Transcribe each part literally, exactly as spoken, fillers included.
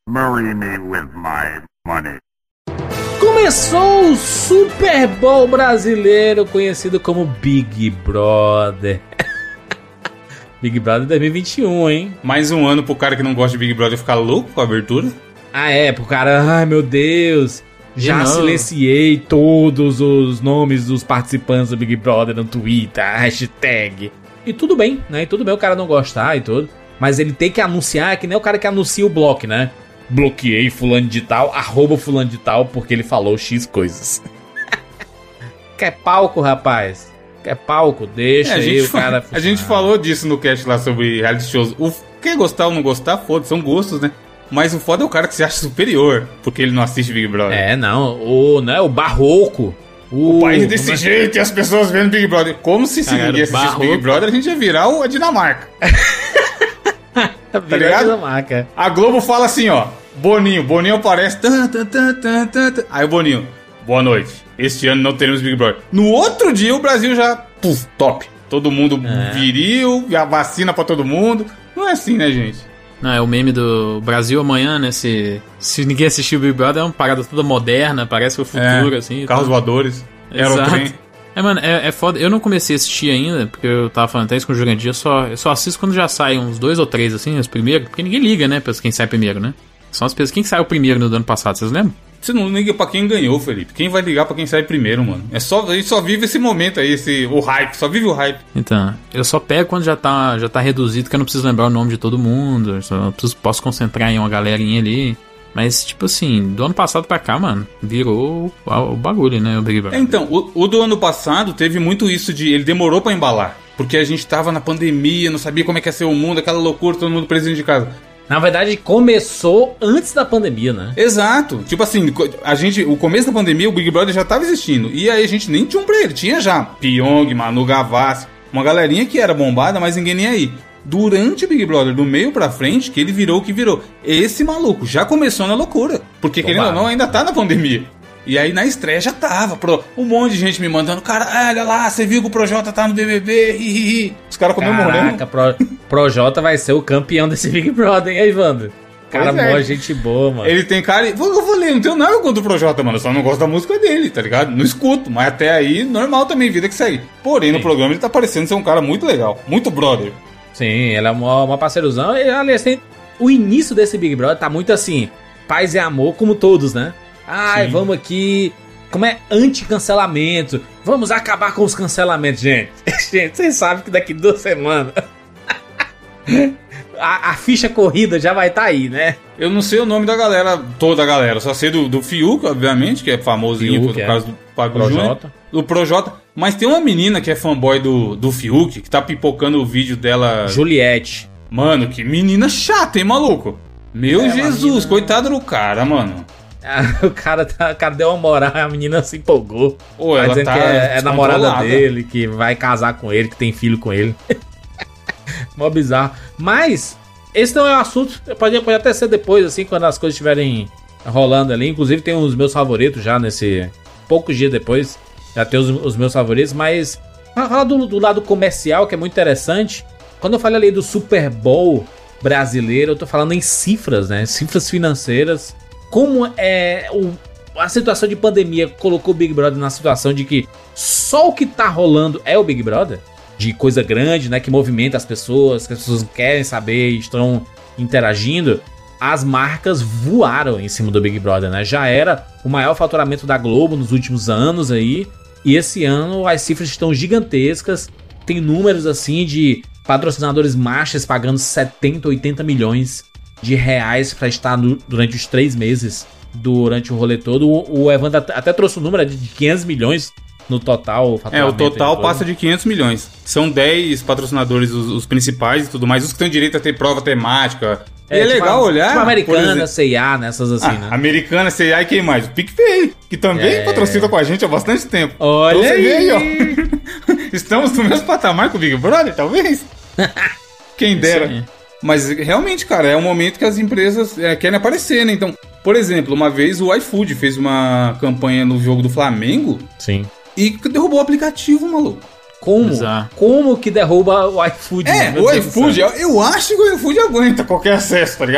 Marry me with my money. Começou o Super Bowl brasileiro, conhecido como Big Brother. Big Brother dois mil e vinte e um, hein? Mais um ano pro cara que não gosta de Big Brother ficar louco com a abertura. Ah, é, pro cara, ai meu Deus, já silenciei todos os nomes dos participantes do Big Brother no Twitter, hashtag. E tudo bem, né? E tudo bem o cara não gostar e tudo. Mas ele tem que anunciar, que nem o cara que anuncia o bloco, né? Bloqueei fulano de tal, arroba fulano de tal, porque ele falou X coisas. Quer palco, rapaz? Quer palco? Deixa é, aí o cara... A gente falou disso no cast lá sobre reality shows. O, quer gostar ou não gostar, foda, são gostos, né? Mas o foda é o cara que se acha superior, porque ele não assiste Big Brother. É, não, o, né, o barroco. O, o país desse jeito e as pessoas vendo Big Brother. Como se se ninguém assistisse Big Brother, a gente ia virar a Dinamarca. Tá ligado? Dinamarca. A Globo fala assim, ó. Boninho, Boninho aparece. Tan, tan, tan, tan, tan. Aí o Boninho, boa noite. Este ano não teremos Big Brother. No outro dia o Brasil já, puf, top. Todo mundo é. viril, a vacina pra todo mundo. Não é assim, né, gente? Não, é o meme do Brasil amanhã, né? Se, se ninguém assistiu o Big Brother, é uma parada toda moderna, parece o futuro, é, assim. Carros voadores, aerotrem. É, mano, é, é foda. Eu não comecei a assistir ainda, porque eu tava falando até isso com o Jurandir. Eu só, eu só assisto quando já saem uns dois ou três, assim, os primeiros. Porque ninguém liga, né, pra quem sai primeiro, né? São as pessoas. Quem saiu primeiro no ano passado, vocês lembram? Você não liga pra quem ganhou, Felipe. Quem vai ligar pra quem sai primeiro, mano? É só, a gente só vive esse momento aí, esse, o hype. Só vive o hype. Então, eu só pego quando já tá, já tá reduzido, que eu não preciso lembrar o nome de todo mundo. Eu só preciso, posso concentrar em uma galerinha ali. Mas, tipo assim, do ano passado pra cá, mano, virou o, o bagulho, né? O Big Brother. Então, o, o do ano passado teve muito isso de... Ele demorou pra embalar. Porque a gente tava na pandemia, não sabia como é que ia ser o mundo, aquela loucura, todo mundo preso de casa. Na verdade, começou antes da pandemia, né? Exato. Tipo assim, a gente, o começo da pandemia, o Big Brother já tava existindo. E aí a gente nem tinha um pra ele. Tinha já Pyong, Manu Gavassi, uma galerinha que era bombada, mas ninguém nem aí. Durante o Big Brother, do meio pra frente, que ele virou o que virou. Esse maluco já começou na loucura. Porque, querendo ou não, ainda tá na pandemia. E aí na estreia já tava, pro, um monte de gente me mandando, cara, olha lá, você viu que o Projota tá no B B B, hi, hi, hi. Os caras comemorando. Caraca, Pro, Projota vai ser o campeão desse Big Brother, hein, Evandro? Cara, mó é. gente boa, mano. Ele tem cara, eu vou ler, não tenho nada contra o Projota, mano, eu só não gosto da música dele, tá ligado? Não escuto, mas até aí, normal também, vida que segue. Porém, Sim. no programa ele tá parecendo ser um cara muito legal, muito brother. Sim, ele é uma, uma parceirozão, e aliás, tem, o início desse Big Brother tá muito assim, paz e amor, como todos, né? Ai, Sim. vamos aqui. Como é anti-cancelamento? Vamos acabar com os cancelamentos, gente. Gente, vocês sabem que daqui duas semanas a, a ficha corrida já vai estar tá aí, né? Eu não sei o nome da galera, toda a galera. Só sei do, do Fiuk, obviamente, que é famosinho por é. causa do Pago Projota. Do Projota. Mas tem uma menina que é fanboy do, do Fiuk, que tá pipocando o vídeo dela. Juliette. Mano, que menina chata, hein, maluco? Meu é Jesus, menina... coitado do cara, mano. Ah, o, cara tá, o cara deu uma moral, a menina se empolgou. Ô, ela dizendo tá que é, é namorada dele, que vai casar com ele, que tem filho com ele. Mó bizarro. Mas, esse não é um assunto, pode, pode até ser depois, assim, quando as coisas estiverem rolando ali. Inclusive tem os meus favoritos já nesse... Poucos dias depois, já tem os, os meus favoritos. Mas, falar do, do lado comercial, que é muito interessante. Quando eu falei ali do Super Bowl brasileiro, eu tô falando em cifras, né? Cifras financeiras. Como é o, a situação de pandemia colocou o Big Brother na situação de que só o que tá rolando é o Big Brother, de coisa grande, né, que movimenta as pessoas, que as pessoas querem saber, estão interagindo, as marcas voaram em cima do Big Brother, né? Já era o maior faturamento da Globo nos últimos anos aí, e esse ano as cifras estão gigantescas, tem números assim de patrocinadores marchas pagando setenta, oitenta milhões de reais para estar no, durante os três meses durante o rolê todo. O, o Evandro até, até trouxe o número de quinhentos milhões no total. É, o total passa de quinhentos milhões. São dez patrocinadores, os, os principais e tudo mais, os que têm direito a ter prova temática. É, e é tipo legal a, olhar. Tipo Americana, C e A, nessas assim, ah, né? Americana, C e A e quem mais? O PicPay, que também é. patrocina com a gente há bastante tempo. Olha então, aí. Vê aí, ó. Estamos no mesmo patamar com o Big Brother, talvez? Quem dera. Mas realmente, cara, é um momento que as empresas é, querem aparecer, né? Então, por exemplo, uma vez o iFood fez uma campanha no jogo do Flamengo. Sim. E derrubou o aplicativo, maluco. Como? Exato. Como que derruba o iFood? É, o iFood, eu, eu acho que o iFood aguenta qualquer acesso, tá ligado?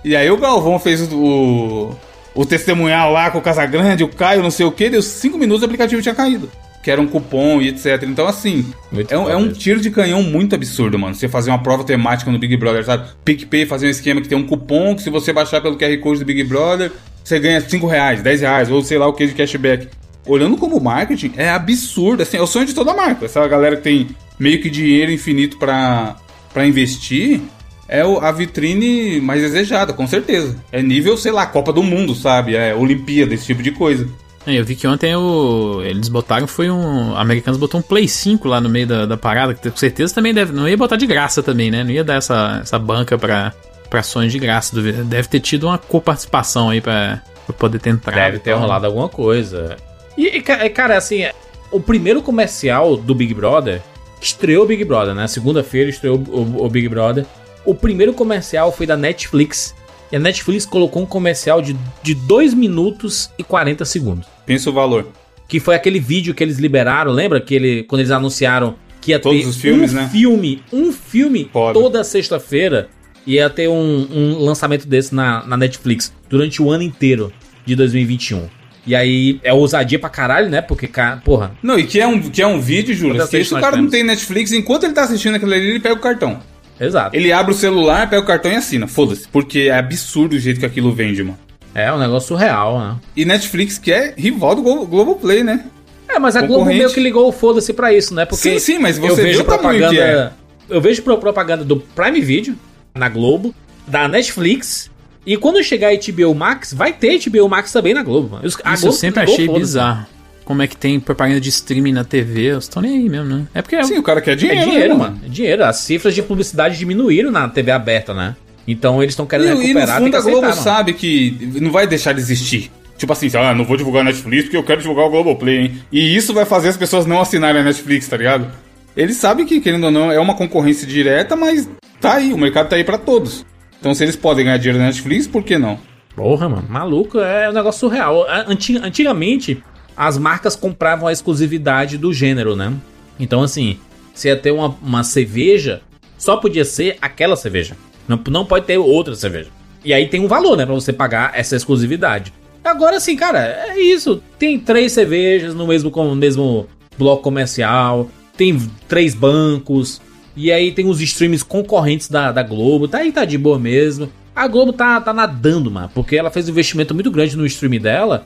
E aí o Galvão fez o, o testemunhal lá com o Casagrande, o Caio, não sei o que, deu cinco minutos e o aplicativo tinha caído. Que era um cupom e etcétera. Então, assim, é um, é um tiro de canhão muito absurdo, mano. Você fazer uma prova temática no Big Brother, sabe? PicPay fazer um esquema que tem um cupom que se você baixar pelo Q R Code do Big Brother, você ganha cinco reais, dez reais, ou sei lá o que de cashback. Olhando como marketing, é absurdo. Assim, é o sonho de toda marca. Essa galera que tem meio que dinheiro infinito pra, pra investir, é o, a vitrine mais desejada, com certeza. É nível, sei lá, Copa do Mundo, sabe? É Olimpíada, esse tipo de coisa. Eu vi que ontem o, eles botaram, foi um... Americanos botou um Play cinco lá no meio da, da parada, que com certeza também deve... Não ia botar de graça também, né? Não ia dar essa, essa banca pra, pra sonhos de graça. Deve ter tido uma coparticipação aí pra, pra poder ter entrado. Deve ter rolado alguma coisa. E, e, cara, assim, o primeiro comercial do Big Brother, estreou o Big Brother, né? Segunda-feira estreou o, o Big Brother. O primeiro comercial foi da Netflix. E a Netflix colocou um comercial de, de dois minutos e quarenta segundos. Pensa o valor. Que foi aquele vídeo que eles liberaram, lembra? Que ele, quando eles anunciaram que ia Todos ter os filmes, um né? filme, um filme Foda. Toda sexta-feira, ia ter um, um lançamento desse na, na Netflix durante o ano inteiro de dois mil e vinte e um. E aí é ousadia pra caralho, né? Porque, cara, porra... Não, e que é um, que é um vídeo, Júlio, que se o cara não tem Netflix, enquanto ele tá assistindo aquilo ali, ele pega o cartão. Exato. Ele abre o celular, pega o cartão e assina. Foda-se. Porque é absurdo o jeito que aquilo vende, mano. É um negócio surreal, né? E Netflix, que é rival do Glo- Globoplay, né? É, mas a Globo meio que ligou o foda-se pra isso, né? Porque sim, sim, mas você eu vejo viu o tamanho propaganda, que é. Eu vejo propaganda do Prime Video na Globo, da Netflix, e quando chegar a H B O Max, vai ter H B O Max também na Globo. Os, a Isso Globo eu sempre ligou, achei foda-se. bizarro. Como é que tem propaganda de streaming na T V? Eles estão nem aí mesmo, né? É porque é... Sim, o cara quer dinheiro, É dinheiro, né, mano. É dinheiro. As cifras de publicidade diminuíram na T V aberta, né? Então eles estão querendo E, e recuperar. no fundo tem a que Globo aceitar, sabe que não vai deixar de existir. Tipo assim, ah, não vou divulgar a Netflix porque eu quero divulgar o Globoplay, hein? E isso vai fazer as pessoas não assinarem a Netflix, tá ligado? Eles sabem que, querendo ou não, é uma concorrência direta, mas tá aí, o mercado tá aí pra todos. Então se eles podem ganhar dinheiro na Netflix, por que não? Porra, mano, maluco, é um negócio surreal. Antig- Antigamente, as marcas compravam a exclusividade do gênero, né? Então, assim, se ia ter uma, uma cerveja, só podia ser aquela cerveja. Não, não pode ter outra cerveja. E aí tem um valor, né, pra você pagar essa exclusividade. Agora, assim, cara, é isso. Tem três cervejas no mesmo, no mesmo bloco comercial, tem três bancos, e aí tem os streams concorrentes da, da Globo. Tá aí, tá de boa mesmo. A Globo tá, tá nadando, mano, porque ela fez um investimento muito grande no stream dela.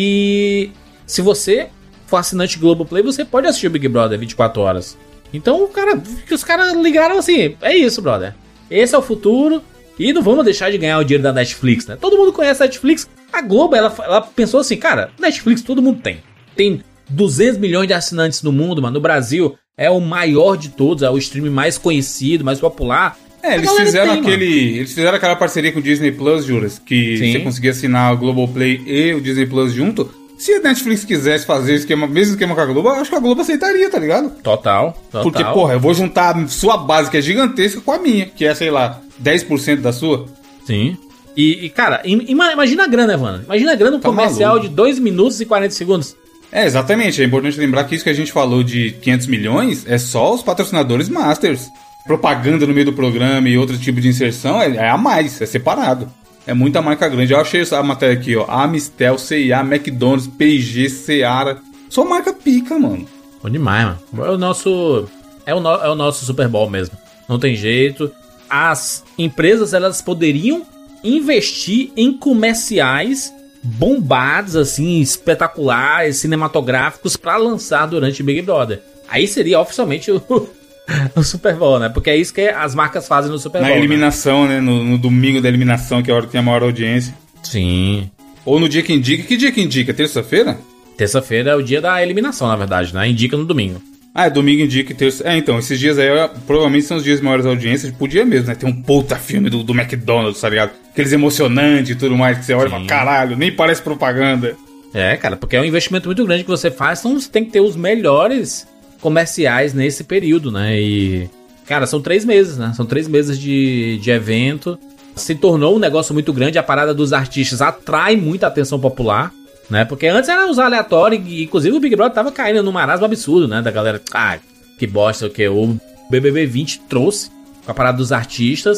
E se você for assinante Globoplay, você pode assistir o Big Brother vinte e quatro horas. Então, cara, os caras ligaram assim, é isso, brother. Esse é o futuro e não vamos deixar de ganhar o dinheiro da Netflix, né? Todo mundo conhece a Netflix. A Globo, ela, ela pensou assim, cara, Netflix todo mundo tem. Tem duzentos milhões de assinantes no mundo, mano. No Brasil é o maior de todos, é o stream mais conhecido, mais popular. É, eles fizeram tem, aquele. Mano. Eles fizeram aquela parceria com o Disney Plus, Juras, que Sim. você conseguia assinar o Globoplay e o Disney Plus junto. Se a Netflix quisesse fazer o esquema, mesmo esquema com a Globo, eu acho que a Globo aceitaria, tá ligado? Total, total. Porque, porra, eu vou juntar a sua base, que é gigantesca, com a minha, que é, sei lá, dez por cento da sua. Sim. E, e cara, imagina a grana, mano. Imagina a grana um tá comercial maluco. De dois minutos e quarenta segundos. É, exatamente. É importante lembrar que isso que a gente falou de quinhentos milhões é só os patrocinadores masters. Propaganda no meio do programa e outro tipo de inserção é, é a mais, é separado. É muita marca grande. Eu achei essa matéria aqui, ó. Amistel, C e A, McDonald's, P e G, Seara. Só marca pica, mano. Bom demais, mano. É o nosso... É o, no, é o nosso Super Bowl mesmo. Não tem jeito. As empresas, elas poderiam investir em comerciais bombados, assim, espetaculares, cinematográficos pra lançar durante Big Brother. Aí seria oficialmente o... o Super Bowl, né? Porque é isso que as marcas fazem no Super Bowl. Na eliminação, né? né? No, no domingo da eliminação, que é a hora que tem a maior audiência. Sim. Ou no dia que indica. Que dia que indica? Terça-feira? Terça-feira é o dia da eliminação, na verdade, né? Indica no domingo. Ah, é domingo indica e terça... É, então, esses dias aí provavelmente são os dias de maiores audiências. Podia mesmo, né? Tem um puta filme do, do McDonald's, tá ligado? Aqueles emocionantes e tudo mais, que você olha e fala, caralho, nem parece propaganda. É, cara, porque é um investimento muito grande que você faz, então você tem que ter os melhores comerciais nesse período, né? E, cara, são três meses, né? São três meses de, de evento. Se tornou um negócio muito grande. A parada dos artistas atrai muita atenção popular, né? Porque antes era os aleatórios e, inclusive, o Big Brother tava caindo num marasmo absurdo, né? Da galera, ah, que bosta, o que? O B B B vinte trouxe com a parada dos artistas.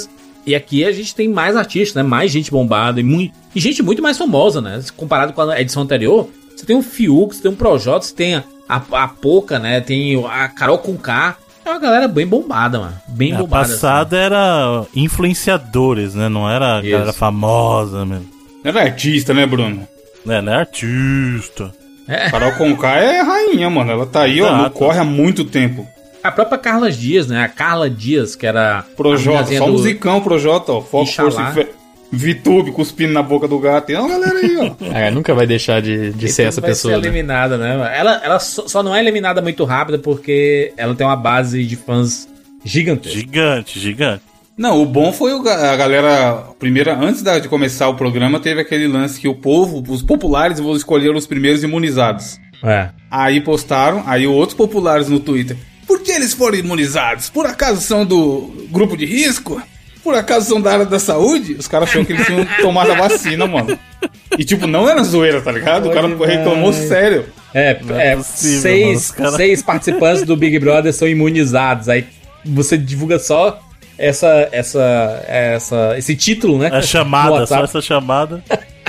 E aqui a gente tem mais artistas, né? Mais gente bombada e, muito, e gente muito mais famosa, né? Comparado com a edição anterior, você tem o Fiuk, você tem o Projota, você tem a, a, a Poca, né? Tem a Carol Conká. É uma galera bem bombada, mano. Bem a bombada. A passada assim. Era influenciadores, né? Não era Isso. galera famosa mesmo. Era artista, né, Bruno? É, não é artista. É. Carol Conká é rainha, mano. Ela tá aí, Exato. ó, no corre há muito tempo. A própria Carla Dias, né? A Carla Dias, que era... Projota, só do... musicão, Projota, ó. Foco, força e VTube cuspindo na boca do gato. Tem uma galera aí, ó. É, nunca vai deixar de, de ser essa vai pessoa. Ser né? eliminada, né? Ela, ela só, só não é eliminada muito rápida porque ela tem uma base de fãs gigantesca. Gigante, gigante. Não, o bom foi o, a galera... Primeira, antes da, de começar o programa, teve aquele lance que o povo, os populares, vão escolher os primeiros imunizados. É. Aí postaram, aí outros populares no Twitter. Por que eles foram imunizados? Por acaso são do grupo de risco? Por acaso são da área da saúde? Os caras acharam que eles tinham tomado a vacina, mano. E tipo, não era zoeira, tá ligado? O cara reclamou sério. É, é, é possível, seis, mano, cara... seis participantes do Big Brother são imunizados. Aí você divulga só essa, essa, essa, esse título, né? A chamada, só essa chamada.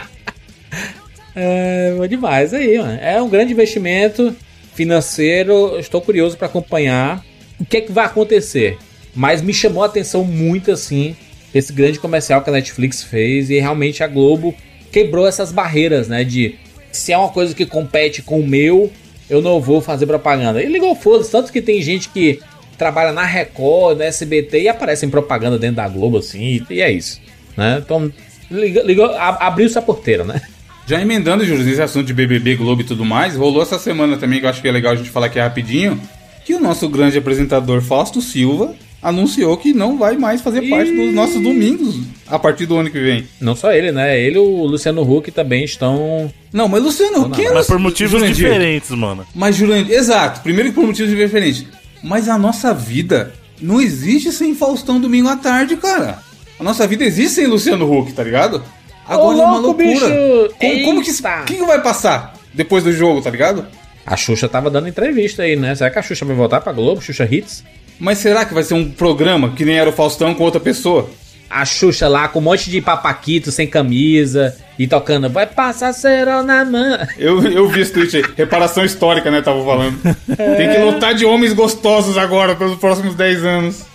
É, é demais aí, mano. É um grande investimento financeiro. Estou curioso para acompanhar o que é que vai acontecer. Mas me chamou a atenção muito, assim, esse grande comercial que a Netflix fez. E realmente a Globo quebrou essas barreiras, né? De se é uma coisa que compete com o meu, eu não vou fazer propaganda. E ligou foda-se, tanto que tem gente que trabalha na Record, na S B T e aparece em propaganda dentro da Globo, assim. E é isso, né? Então, ligou, ligou, abriu-se a porteira, né? Já emendando, Júlio, nesse assunto de B B B, Globo e tudo mais, rolou essa semana também, que eu acho que é legal a gente falar aqui rapidinho, que o nosso grande apresentador Fausto Silva anunciou que não vai mais fazer e... parte dos nossos domingos a partir do ano que vem. Não só ele, né? Ele e o Luciano Huck também estão... Não, mas Luciano Huck... Mas por motivos Jurandir. diferentes, mano. Mas, Jurandir, exato. Primeiro que por motivos diferentes. Mas a nossa vida não existe sem Faustão domingo à tarde, cara. A nossa vida existe sem Luciano Huck, tá ligado? Agora Ô, é uma louco, loucura. Bicho. Como, como que... O que, que vai passar depois do jogo, tá ligado? A Xuxa tava dando entrevista aí, né? Será que a Xuxa vai voltar pra Globo? Xuxa Hits? Mas será que vai ser um programa que nem era o Faustão com outra pessoa? A Xuxa lá com um monte de papaquito sem camisa e tocando vai passar cerol na mão. Eu, eu vi esse tweet aí. Reparação histórica, né? Tava falando. É. Tem que lotar de homens gostosos agora pelos próximos dez anos.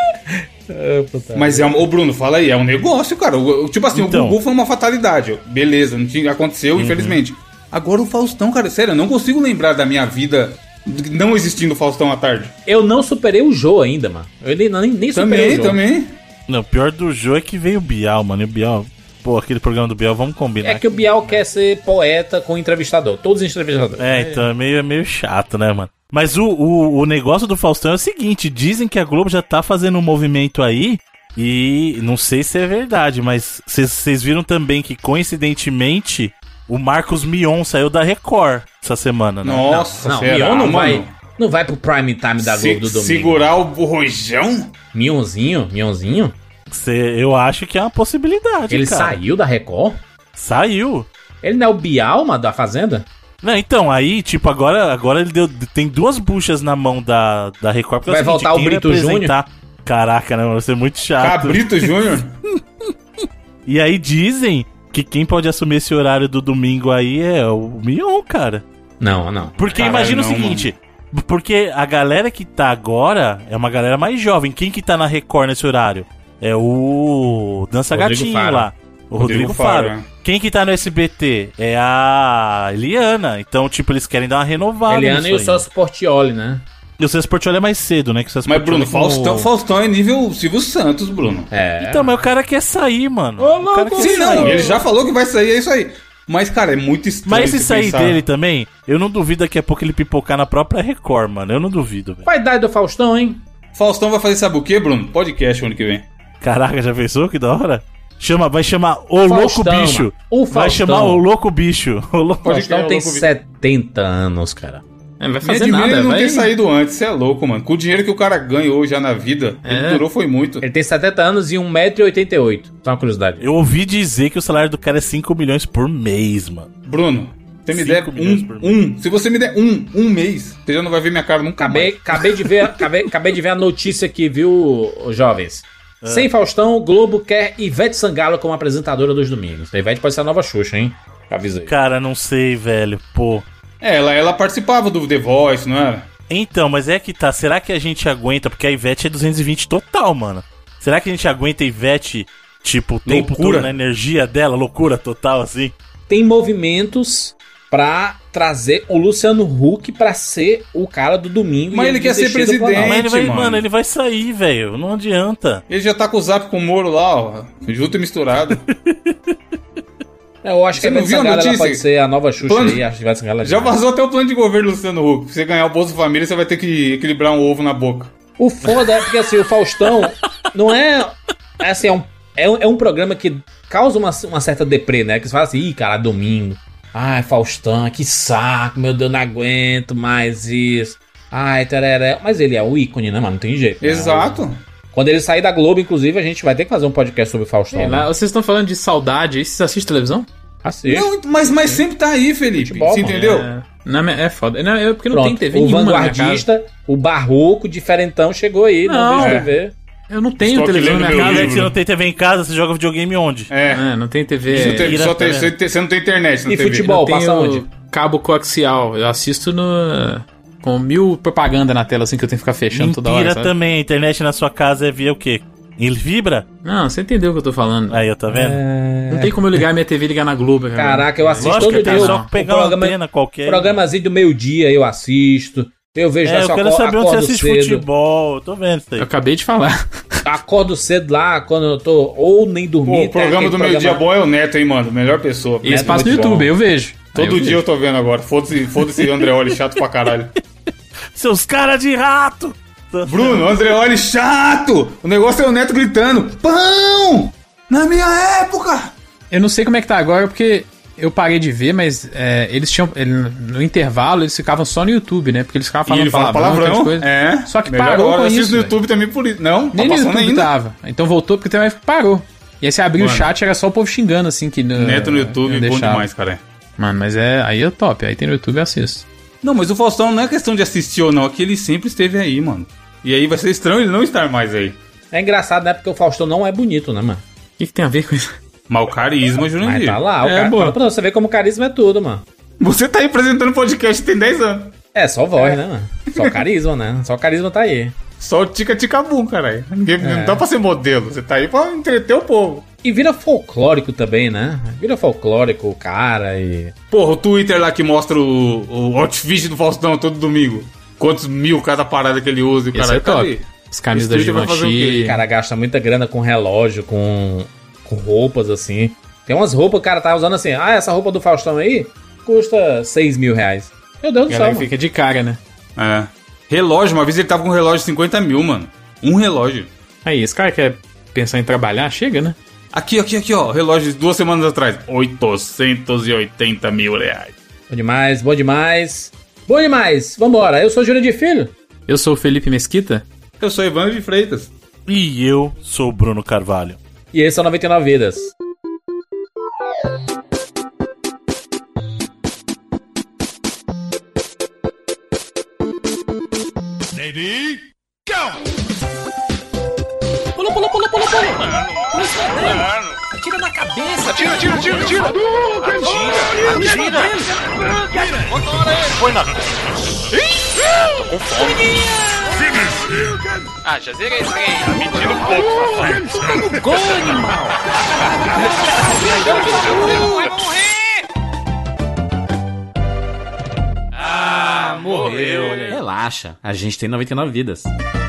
É, Mas é um, ô Bruno, fala aí, é um negócio, cara. O, tipo assim, então, o Gugu foi uma fatalidade. Beleza, não tinha, aconteceu, uhum. infelizmente. Agora o Faustão, cara, sério, eu não consigo lembrar da minha vida não existindo Faustão à tarde. Eu não superei o Jô ainda, mano. Eu nem, nem, nem superei também, o Jô. Também, também. Não, o pior do Jô é que veio o Bial, mano. E o Bial, pô, aquele programa do Bial, vamos combinar. É que o Bial quer ser poeta com entrevistador. Todos os entrevistadores. É, então é meio, é meio chato, né, mano? Mas o, o, o negócio do Faustão é o seguinte, dizem que a Globo já tá fazendo um movimento aí, e não sei se é verdade, mas vocês viram também que, coincidentemente, o Marcos Mion saiu da Record essa semana, né? Nossa, não, não Mion não vai, não vai pro prime time da Globo Se, do domingo. Segurar o rojão? Mionzinho? Mionzinho? Cê, eu acho que é uma possibilidade, Ele cara. saiu da Record? Saiu. Ele não é o Bial, mano, da Fazenda? Não, então, aí, tipo, agora, agora ele deu, tem duas buchas na mão da, da Record. Vai é o seguinte, voltar o Brito Júnior? Caraca, né, mano, vai ser muito chato. Cabrito Júnior? E aí dizem que quem pode assumir esse horário do domingo aí é o Mion, cara. Não, não. Porque Caralho, imagina não, o seguinte, mano. Porque a galera que tá agora é uma galera mais jovem. Quem que tá na Record nesse horário? É o Dança Rodrigo Gatinho Faro. lá. O Rodrigo, Rodrigo Faro. Faro. Quem que tá no S B T? É a Eliana. Então, tipo, eles querem dar uma renovada. Eliana e o Celso Portiolli, né? E o Celso Portiolli é mais cedo, né? Que o Celso mas, Bruno, Faustão, como... Faustão é nível Silvio Santos, Bruno. É. Então, mas o cara quer sair, mano. Ô, o cara quer Sim, sair. não. Ele já falou que vai sair, é isso aí. Mas, cara, é muito estranho. Mas esse sair pensar. dele também, eu não duvido daqui a pouco ele pipocar na própria Record, mano. Eu não duvido, velho. Qual a idade do Faustão, hein? Faustão vai fazer sabe o quê, Bruno? Podcast ano que vem. Caraca, já pensou? Que da hora. Chama, vai chamar O Faustão, Louco Bicho. O Faustão. Vai chamar O Louco Bicho. O Louco Faustão tem Louco setenta anos, cara. É, não vai fazer Me nada, ele não vai... ter saído antes, você é louco, mano. Com o dinheiro que o cara ganhou já na vida, É. ele durou foi muito. Ele tem setenta anos e um metro e oitenta e oito. Só uma curiosidade. Eu ouvi dizer que o salário do cara é cinco milhões por mês, mano. Bruno, você me Cinco der milhões um, por mês. um, se você me der um, um mês, você já não vai ver minha cara nunca Acabei, mais. acabei, de ver, acabei, acabei de ver a notícia aqui, viu, jovens? Sem Faustão, Globo quer Ivete Sangalo como apresentadora dos domingos. A Ivete pode ser a nova Xuxa, hein? Avisa aí. Cara, não sei, velho. Pô. É, ela, ela participava do The Voice, não era? Então, mas é que tá. Será que a gente aguenta? Porque a Ivete é duzentos e vinte total, mano. Será que a gente aguenta a Ivete, tipo, o tempo todo na energia dela? Loucura total, assim? Tem movimentos pra trazer o Luciano Huck pra ser o cara do domingo. Mas ele quer ser presidente, não, mas ele vai, mano. mano, ele vai sair, velho. Não adianta. Ele já tá com o zap com o Moro lá, ó. Junto e misturado. Eu acho Você que a Ivete Sangalo ela pode ser a nova Xuxa plano... aí. Acho que Ivete Sangalo é já demais. vazou até o plano de governo do Luciano Huck. Pra você ganhar o Bolsa Família, você vai ter que equilibrar um ovo na boca. O foda é porque assim, o Faustão não é... É assim, é um, é um, é um programa que causa uma, uma certa deprê, né? Que você fala assim, ih, cara, domingo. Ai, Faustão, que saco, meu Deus, não aguento mais isso. Ai, tereré. Mas ele é o ícone, né, mano? Não tem jeito. Exato. Né? Quando ele sair da Globo, inclusive, a gente vai ter que fazer um podcast sobre Faustão. É, né? lá, vocês estão falando de saudade aí, vocês assistem televisão? Assiste. Não, mas, mas sempre tá aí, Felipe. Futebol, você mano. entendeu? É, não, é foda. Não, é porque não Pronto, tem T V o nenhuma na minha vanguardista, o barroco, diferentão, chegou aí, não, Não, vejo é. T V. Eu não tenho Estou aqui televisão na lendo minha meu casa. Cara, é livro. que você não tem T V em casa, você joga videogame onde? É. É, não tem T V. Você, tem- Ira, só tá tem- vendo? você tem- você não tem internet na E T V. futebol? Eu tenho passa onde? cabo coaxial. Eu assisto no... com mil propaganda na tela, assim, que eu tenho que ficar fechando toda hora, Mentira sabe? também, a internet na sua casa é via o quê? Ele vibra? Não, você entendeu o que eu tô falando. Aí, ó, tá vendo? Não tem como eu ligar minha T V e ligar na Globo, cara. Caraca, eu assisto Lógico todo que dia. é o- só pegar uma programa, antena qualquer. programazinho do meio-dia eu assisto. Eu vejo É, lá, eu só quero aco- saber onde você acordo assiste cedo. futebol. Eu tô vendo isso aí. Eu acabei de falar. Acordo cedo lá, quando eu tô ou nem Pô, dormindo. o programa do meio-dia bom é o Neto, hein, mano? Melhor pessoa. E esse passa no muito YouTube, bom. eu vejo. Aí Todo eu dia eu tô vendo agora. Foda-se foda-se Andreoli, chato pra caralho. Seus caras de rato! Bruno, Andreoli, chato! O negócio é o Neto gritando: pão! Na minha época! Eu não sei como é que tá agora, porque eu parei de ver, mas é, eles tinham. ele- no intervalo, eles ficavam só no YouTube, né? Porque eles ficavam E falando ele fala palavrão, palavrão. aquelas coisas. É. Só que melhor parou agora. com Eu assisto isso, no velho. YouTube também por isso. Não, tá Nem no passando YouTube ainda. tava. Então voltou porque também parou. E aí você abriu Mano. o chat, era só o povo xingando, assim, que. Neto no YouTube, bom demais, cara. Mano, mas é. Aí é top. Aí tem no YouTube e assisto. Não, mas o Faustão não é questão de assistir ou não, é que ele sempre esteve aí, mano. E aí vai ser estranho ele não estar mais aí. É engraçado, né? Porque o Faustão não é bonito, né, mano? O que, que tem a ver com isso? Mas o carisma, Mas Jurandir. tá lá, o É, cara. boa. Pra você ver como carisma é tudo, mano. Você tá aí apresentando podcast tem dez anos. É, só voz, né, mano? Só carisma, né? Só carisma tá aí. Só o tica-tica-bum, caralho. Ninguém- É. Não dá pra ser modelo. Você tá aí pra entreter o povo. E vira folclórico também, né? Vira folclórico o cara e... Porra, o Twitter lá que mostra o, o outfit do Faustão todo domingo. Quantos mil cada parada que ele usa e o Esse caralho. é top. Cadê? As camisas Esse da Twitter vai fazer o quê? Givenchy. O cara gasta muita grana com relógio, com, com roupas, assim. Tem umas roupas, o cara tá usando assim, ah, essa roupa do Faustão aí custa seis mil reais. Meu Deus A do céu, galera mano. fica de cara, né? É. Relógio, uma vez ele tava com um relógio de cinquenta mil, mano. Um relógio. Aí, esse cara quer pensar em trabalhar, chega, né? Aqui, aqui, aqui, ó. Relógio de duas semanas atrás. oitocentos e oitenta mil reais. Bom demais, bom demais. Bom demais, vambora. Eu sou o Júlio de Filho. Eu sou o Felipe Mesquita. Eu sou Evandro de Freitas. E eu sou o Bruno Carvalho. E esse é o noventa e nove Vidas. Pula, pula, pula, pula, pula. Pula esse dele. Atira na cabeça. Atira, atira, atira, atira. Atira, atira. Motora ele. Foi na... Tô com fome. Ah, já zerei esse trem. Tá mentindo um pouco, safado. Tá no gol, animal. Vai morrer. Ah, morreu. Relaxa, a gente tem noventa e nove vidas.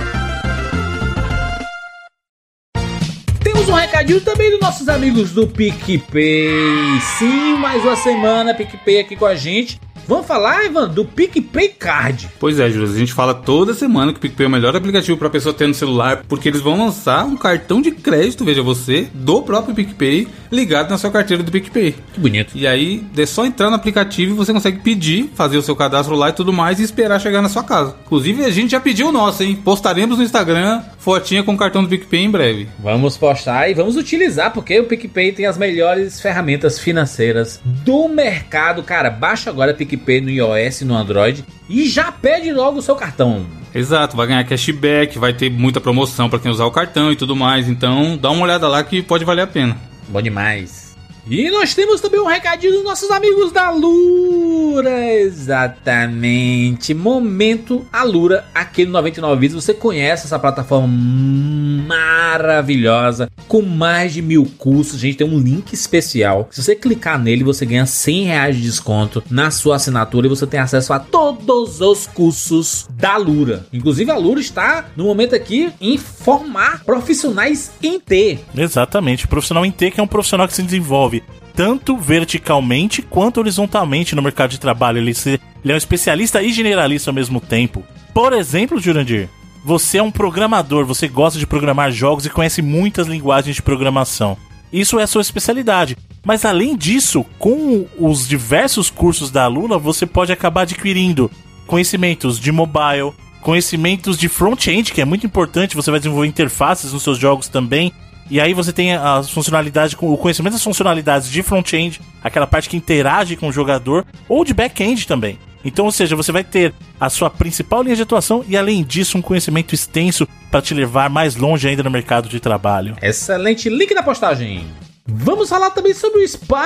Temos um recadinho também dos nossos amigos do PicPay. Sim, mais uma semana PicPay aqui com a gente. Vamos falar, Ivan, do PicPay Card. Pois é, Júlio, a gente fala toda semana que o PicPay é o melhor aplicativo pra pessoa ter no celular, porque eles vão lançar um cartão de crédito, veja você, do próprio PicPay, ligado na sua carteira do PicPay. Que bonito. E aí, é só entrar no aplicativo e você consegue pedir, fazer o seu cadastro lá e tudo mais e esperar chegar na sua casa. Inclusive, a gente já pediu o nosso, hein? Postaremos no Instagram fotinha com o cartão do PicPay em breve. Vamos postar e vamos utilizar, porque o PicPay tem as melhores ferramentas financeiras do mercado. Cara, baixa agora o PicPay no iOS e no Android e já pede logo o seu cartão. Exato, vai ganhar cashback, vai ter muita promoção pra quem usar o cartão e tudo mais. Então, dá uma olhada lá que pode valer a pena. Bom demais. E nós temos também um recadinho dos nossos amigos da Alura. Exatamente. Momento Alura aqui no noventa e nove Vidas. Você conhece essa plataforma maravilhosa com mais de mil cursos. A gente tem um link especial. Se você clicar nele, você ganha cem reais de desconto na sua assinatura e você tem acesso a todos os cursos da Alura. Inclusive a Alura está no momento aqui em formar profissionais em T. Exatamente. Profissional em T, que é um profissional que se desenvolve tanto verticalmente quanto horizontalmente no mercado de trabalho. Ele, se, ele é um especialista e generalista ao mesmo tempo. Por exemplo, Jurandir, você é um programador, você gosta de programar jogos e conhece muitas linguagens de programação. Isso é a sua especialidade. Mas além disso, com os diversos cursos da Alura, você pode acabar adquirindo conhecimentos de mobile, conhecimentos de front-end, que é muito importante, você vai desenvolver interfaces nos seus jogos também. E aí você tem as funcionalidades, o conhecimento das funcionalidades de front-end, aquela parte que interage com o jogador, ou de back-end também. Então, ou seja, você vai ter a sua principal linha de atuação e, além disso, um conhecimento extenso para te levar mais longe ainda no mercado de trabalho. Excelente, link na postagem. Vamos falar também sobre o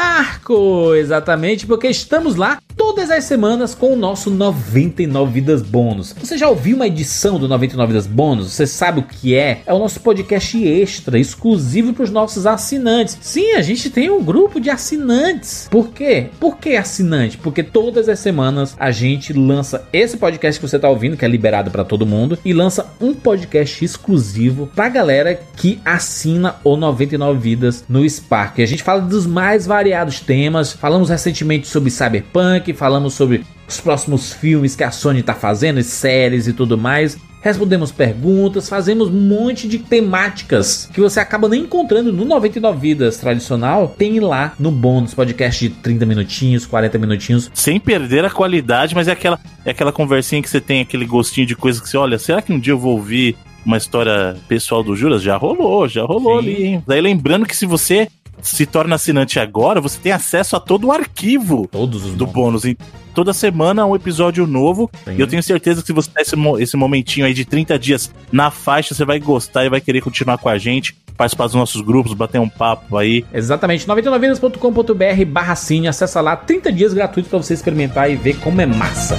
Sparko, exatamente, porque estamos lá todas as semanas com o nosso noventa e nove Vidas Bônus. Você já ouviu uma edição do noventa e nove Vidas Bônus? Você sabe o que é? É o nosso podcast extra, exclusivo para os nossos assinantes. Sim, a gente tem um grupo de assinantes. Por quê? Por que assinante? Porque todas as semanas a gente lança esse podcast que você está ouvindo, que é liberado para todo mundo, e lança um podcast exclusivo para a galera que assina o noventa e nove Vidas no Sparko. A gente fala dos mais variados temas. Falamos recentemente sobre Cyberpunk, falamos sobre os próximos filmes que a Sony está fazendo, séries e tudo mais. Respondemos perguntas, fazemos um monte de temáticas que você acaba nem encontrando no noventa e nove Vidas tradicional. Tem lá no bônus, podcast de trinta minutinhos, quarenta minutinhos. Sem perder a qualidade, mas é aquela, é aquela conversinha que você tem, aquele gostinho de coisa que você olha, será que um dia eu vou ouvir uma história pessoal do Juras? Já rolou, já rolou. Sim. Ali, hein? Daí lembrando que se você se torna assinante agora, você tem acesso a todo o arquivo Todos os do bônus. bônus. Toda semana um episódio novo. Sim. E eu tenho certeza que se você der esse, esse momentinho aí de trinta dias na faixa, você vai gostar e vai querer continuar com a gente, participar dos nossos grupos, bater um papo aí. Exatamente, noventa e nove vidas ponto com ponto b r barra cine. Acessa lá, trinta dias gratuitos pra você experimentar e ver como é massa.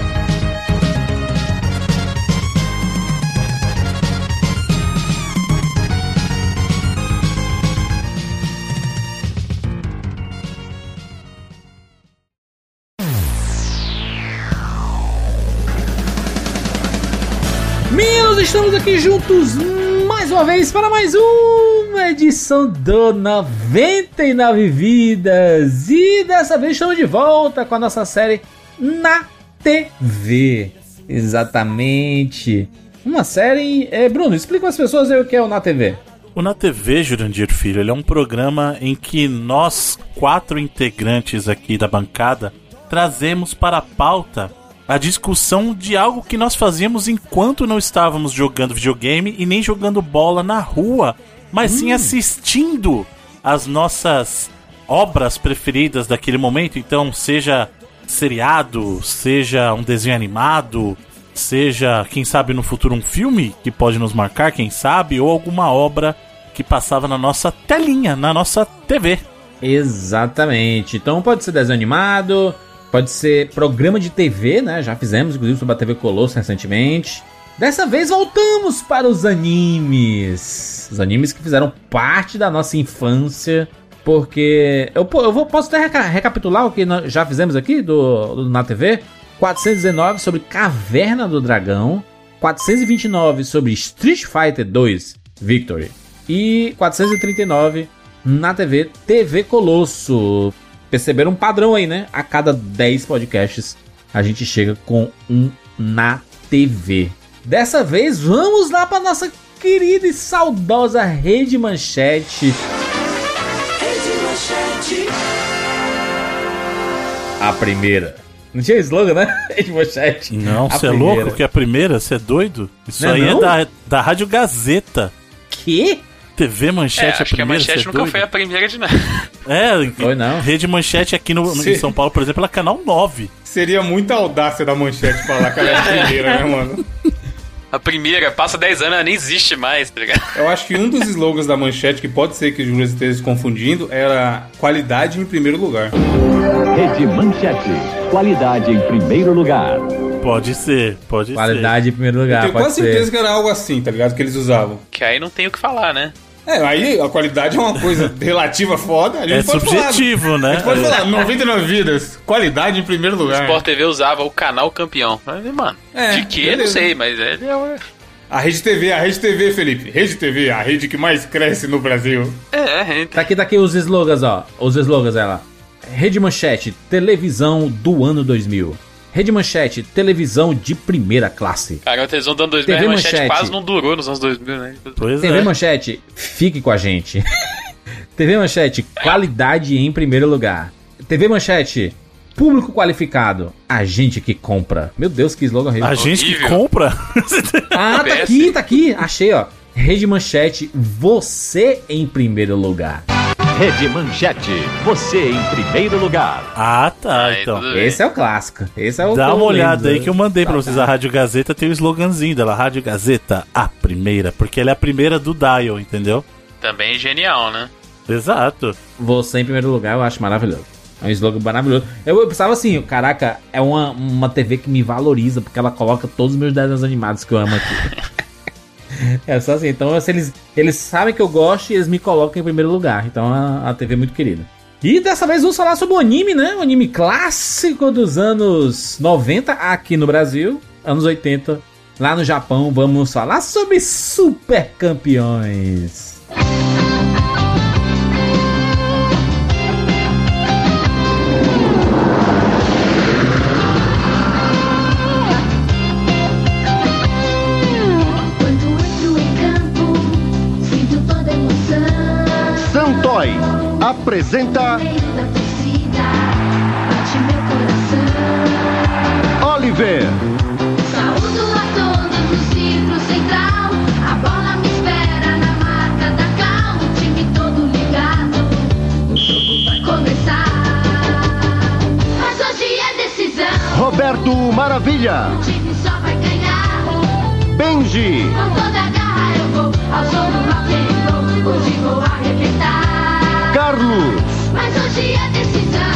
Estamos aqui juntos mais uma vez para mais uma edição do noventa e nove Vidas. E dessa vez estamos de volta com a nossa série Na T V. Exatamente. Uma série... É, Bruno, explica às pessoas aí o que é o Na T V. O Na T V, Jurandir Filho, ele é um programa em que nós, quatro integrantes aqui da bancada, trazemos para a pauta a discussão de algo que nós fazíamos enquanto não estávamos jogando videogame e nem jogando bola na rua, mas hum. sim assistindo as nossas obras preferidas daquele momento. Então, seja seriado, seja um desenho animado, seja, quem sabe no futuro, um filme que pode nos marcar, quem sabe, ou alguma obra que passava na nossa telinha, na nossa T V. Exatamente. Então pode ser desenho animado, pode ser programa de T V, né? Já fizemos, inclusive, sobre a T V Colosso recentemente. Dessa vez voltamos para os animes. Os animes que fizeram parte da nossa infância. Porque eu, eu vou, posso até reca- recapitular o que nós já fizemos aqui do, do Na T V. quatrocentos e dezenove sobre Caverna do Dragão. quatrocentos e vinte e nove sobre Street Fighter dois Victory. E quatrocentos e trinta e nove na T V, T V Colosso. Perceberam um padrão aí, né? A cada dez podcasts a gente chega com um Na T V. Dessa vez vamos lá para nossa querida e saudosa Rede Manchete. Rede Manchete. A primeira. Não tinha slogan, né? Rede Manchete. Não, você é louco que é a primeira? Você é doido? Isso não aí é, não? é da, da Rádio Gazeta. Que? T V Manchete, é, acho a primeira, que a Manchete nunca doido? foi a primeira de nada. É, foi não. Rede Manchete aqui no, no, em São Paulo, por exemplo, ela é canal nove. Seria muita audácia da Manchete falar que ela é a primeira, né, mano? A primeira, passa dez anos, ela nem existe mais, tá ligado? Eu acho que um dos slogans da Manchete, que pode ser que o Júlio esteja se confundindo, era qualidade em primeiro lugar. Rede Manchete, qualidade em primeiro lugar. Pode ser, pode Qualidade ser. em primeiro lugar, Eu tenho pode quase ser. certeza que era algo assim, tá ligado? Que eles usavam. Que aí não tem o que falar, né? É, aí a qualidade é uma coisa relativa foda. A gente É pode subjetivo, falar, né? A gente pode falar, noventa e nove vidas, qualidade em primeiro O lugar. Sport T V usava o canal campeão. Mas, mano, É, de que? beleza. Não sei, mas ele é o... A Rede T V, a Rede T V, Felipe. Rede T V, a rede que mais cresce no Brasil. É, gente. Tá aqui, tá aqui os slogans, ó. Os slogans, ela. Rede Manchete, televisão do ano dois mil. Rede Manchete, televisão de primeira classe. Cara, a televisão do ano dois mil, T V a manchete, Manchete. quase não durou nos anos dois mil, né? Pois T V é. Manchete, fique com a gente. T V Manchete, qualidade em primeiro lugar. T V Manchete, público qualificado, a gente que compra. Meu Deus, que slogan horrível. A gente que Horrível. compra? Ah, tá Péssimo. aqui, tá aqui. Achei, ó. Rede Manchete, você em primeiro lugar. Rede Manchete, você em primeiro lugar. Ah, tá, Aí, então. tudo bem. Esse é o clássico. Esse é o Dá que eu uma olhada lembro. aí que eu mandei pra vocês. A Rádio Gazeta tem o sloganzinho dela. Rádio Gazeta, a primeira. Porque ela é a primeira do dial, entendeu? Também genial, né? Exato. Você em primeiro lugar, eu acho maravilhoso. É um slogan maravilhoso. Eu, eu pensava assim, caraca, é uma, uma T V que me valoriza, porque ela coloca todos os meus desenhos animados que eu amo aqui. É só assim, então se eles, eles sabem que eu gosto e eles me colocam em primeiro lugar. Então a, a T V é muito querida. E dessa vez vamos falar sobre o anime, né? O anime clássico dos anos noventa aqui no Brasil, anos oitenta lá no Japão. Vamos falar sobre Super Campeões. Quando entro em campo, sinto toda a emoção. Santoy apresenta No meio da torcida, bate meu coração. Oliver. Saúdo a todos no círculo central. A bola me espera na marca da cal. O time todo ligado, o jogo vai começar. Mas hoje é decisão. Roberto Maravilha. O time só vai ganhar. Benji. Com toda a garra eu vou ao som do rock and roll. Hoje vou arrebentar. Carlos. Mas hoje é decisão.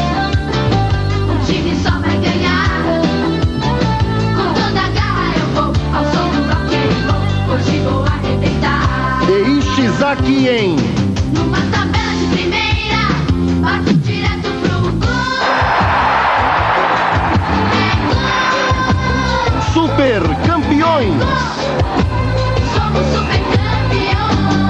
O time só vai ganhar. Com toda a garra eu vou ao som do rock and roll. Hoje vou arrebentar. E Ishizaki em Numa tabela de primeira, bato direto pro gol. É gol. Super Campeões. Somos super campeões.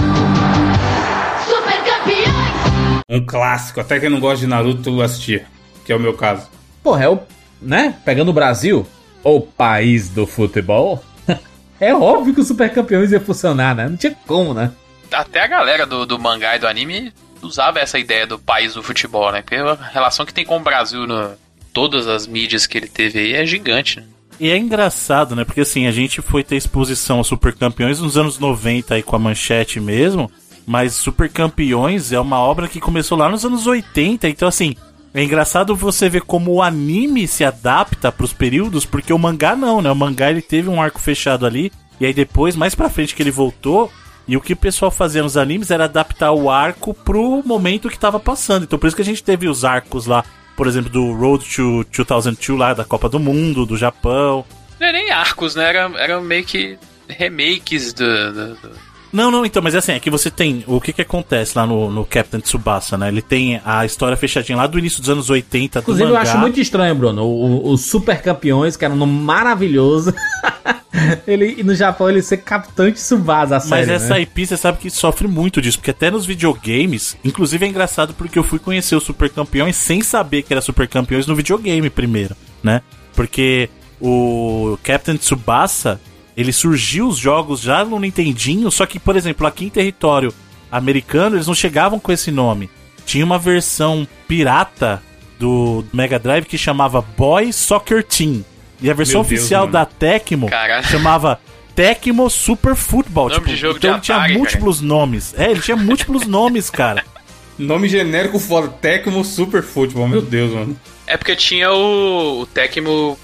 Super campeões. Um clássico, até quem não gosta de Naruto assistir, que é o meu caso. Porra, é o, né? Pegando o Brasil, o país do futebol. É óbvio que o Super Campeões ia funcionar, né? Não tinha como, né? Até a galera do, do mangá e do anime usava essa ideia do país do futebol, né? Porque a relação que tem com o Brasil no todas as mídias que ele teve aí é gigante, né? E é engraçado, né? Porque assim, a gente foi ter exposição aos Super Campeões nos anos noventa aí com a Manchete mesmo, mas Super Campeões é uma obra que começou lá nos anos oitenta, então assim, é engraçado você ver como o anime se adapta pros períodos, porque o mangá não, né? O mangá ele teve um arco fechado ali, e aí depois, mais pra frente que ele voltou, e o que o pessoal fazia nos animes era adaptar o arco pro momento que tava passando. Então por isso que a gente teve os arcos lá, por exemplo, do Road to dois mil e dois lá, da Copa do Mundo, do Japão. Não é nem arcos, né? Era, era meio que remakes do... do, do... Não, não, então, mas assim, é que você tem... O que que acontece lá no, no Captain Tsubasa, né? Ele tem a história fechadinha lá do início dos anos oitenta do Inclusive, mangá. eu acho muito estranho, Bruno. O- Os Super Campeões, que era um nome maravilhoso. ele, e no Japão ele ser Capitão Tsubasa, a série, Mas essa né? I P, você sabe que sofre muito disso, porque até nos videogames, inclusive é engraçado porque eu fui conhecer os Super Campeões sem saber que era Super Campeões no videogame primeiro, né? Porque o Captain Tsubasa, ele surgiu os jogos já no Nintendinho, só que, por exemplo, aqui em território americano, eles não chegavam com esse nome. Tinha uma versão pirata do Mega Drive que chamava Boy Soccer Team. E a versão Meu Deus, oficial mano. da Tecmo Caralho. chamava Tecmo Super Football. Nome Tipo, de jogo então de ele tinha Atari, múltiplos nomes. É, ele tinha múltiplos nomes, cara. Nome genérico foda, Tecmo Super Futebol, meu Deus, mano. É porque tinha o, o Tecmo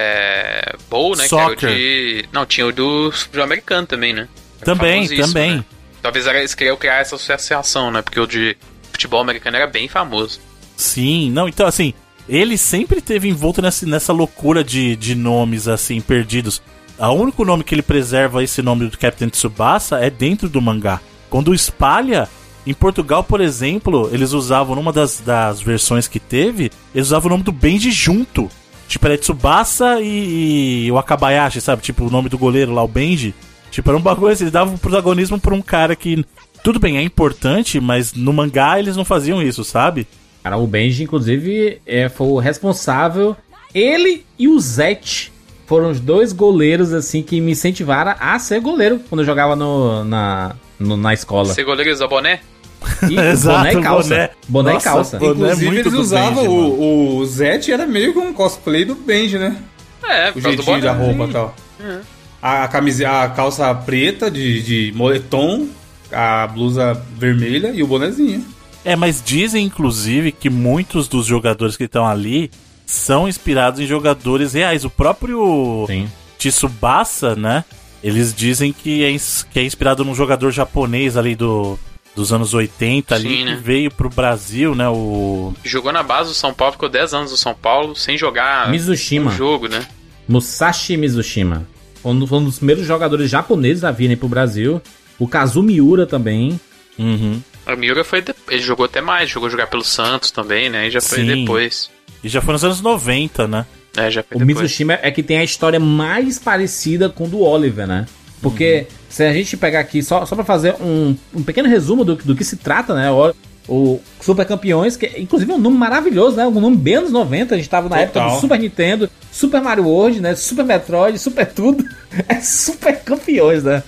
é, Bowl, né? Soccer. Que era o de... Não, tinha o do futebol americano também, né? Era Também, famosíssimo, também. né? Talvez eles queriam criar essa associação, né? Porque o de futebol americano era bem famoso. Sim, não, então assim, ele sempre teve envolto nessa, nessa loucura de, de nomes, assim, perdidos. O único nome que ele preserva, esse nome do Captain Tsubasa, é dentro do mangá. Quando espalha, em Portugal, por exemplo, eles usavam, numa das, das versões que teve, eles usavam o nome do Benji junto. Tipo, era Tsubasa e, e o Akabayashi, sabe? Tipo, o nome do goleiro lá, o Benji. Tipo, era um bagulho assim, eles davam protagonismo pra um cara que... Tudo bem, é importante, mas no mangá eles não faziam isso, sabe? Cara, o Benji, inclusive, é, foi o responsável. Ele e o Zete foram os dois goleiros, assim, que me incentivaram a ser goleiro quando eu jogava no, na, no, na escola. Ser goleiro e usar boné? E Exato, boné e calça. boné. Boné Nossa, e calça. boné. Inclusive, muito eles do usavam Benji, o, o Zet era meio que um cosplay do Benji, né? É, O por causa do jeitinho boné. da roupa e tal. Uhum. A, a, camisa, a calça preta de, de moletom, a blusa vermelha e o bonezinho. É, mas dizem, inclusive, que muitos dos jogadores que estão ali são inspirados em jogadores reais. O próprio Sim. Tsubasa, né? Eles dizem que é, ins- que é inspirado num jogador japonês ali do, dos anos oitenta, ali, Sim, né? que veio pro Brasil, né? O... Jogou na base do São Paulo, ficou dez anos no São Paulo, sem jogar Mizushima. um jogo, né? Musashi Mizushima. Foi um foi um dos primeiros jogadores japoneses a virem pro Brasil. O Kazu Miura também. Uhum. O Miura foi... De... Ele jogou até mais, jogou jogar pelo Santos também, né? E já foi Sim. depois. E já foi nos anos noventa, né? É, já foi O depois. Mizushima é que tem a história mais parecida com o do Oliver, né? Porque se a gente pegar aqui, só, só pra fazer um, um pequeno resumo do, do que se trata, né? O, o Super Campeões, que inclusive é um nome maravilhoso, né? Um nome bem anos noventa, a gente tava na Total. época do Super Nintendo, Super Mario World, né? Super Metroid, Super tudo. É Super Campeões, né?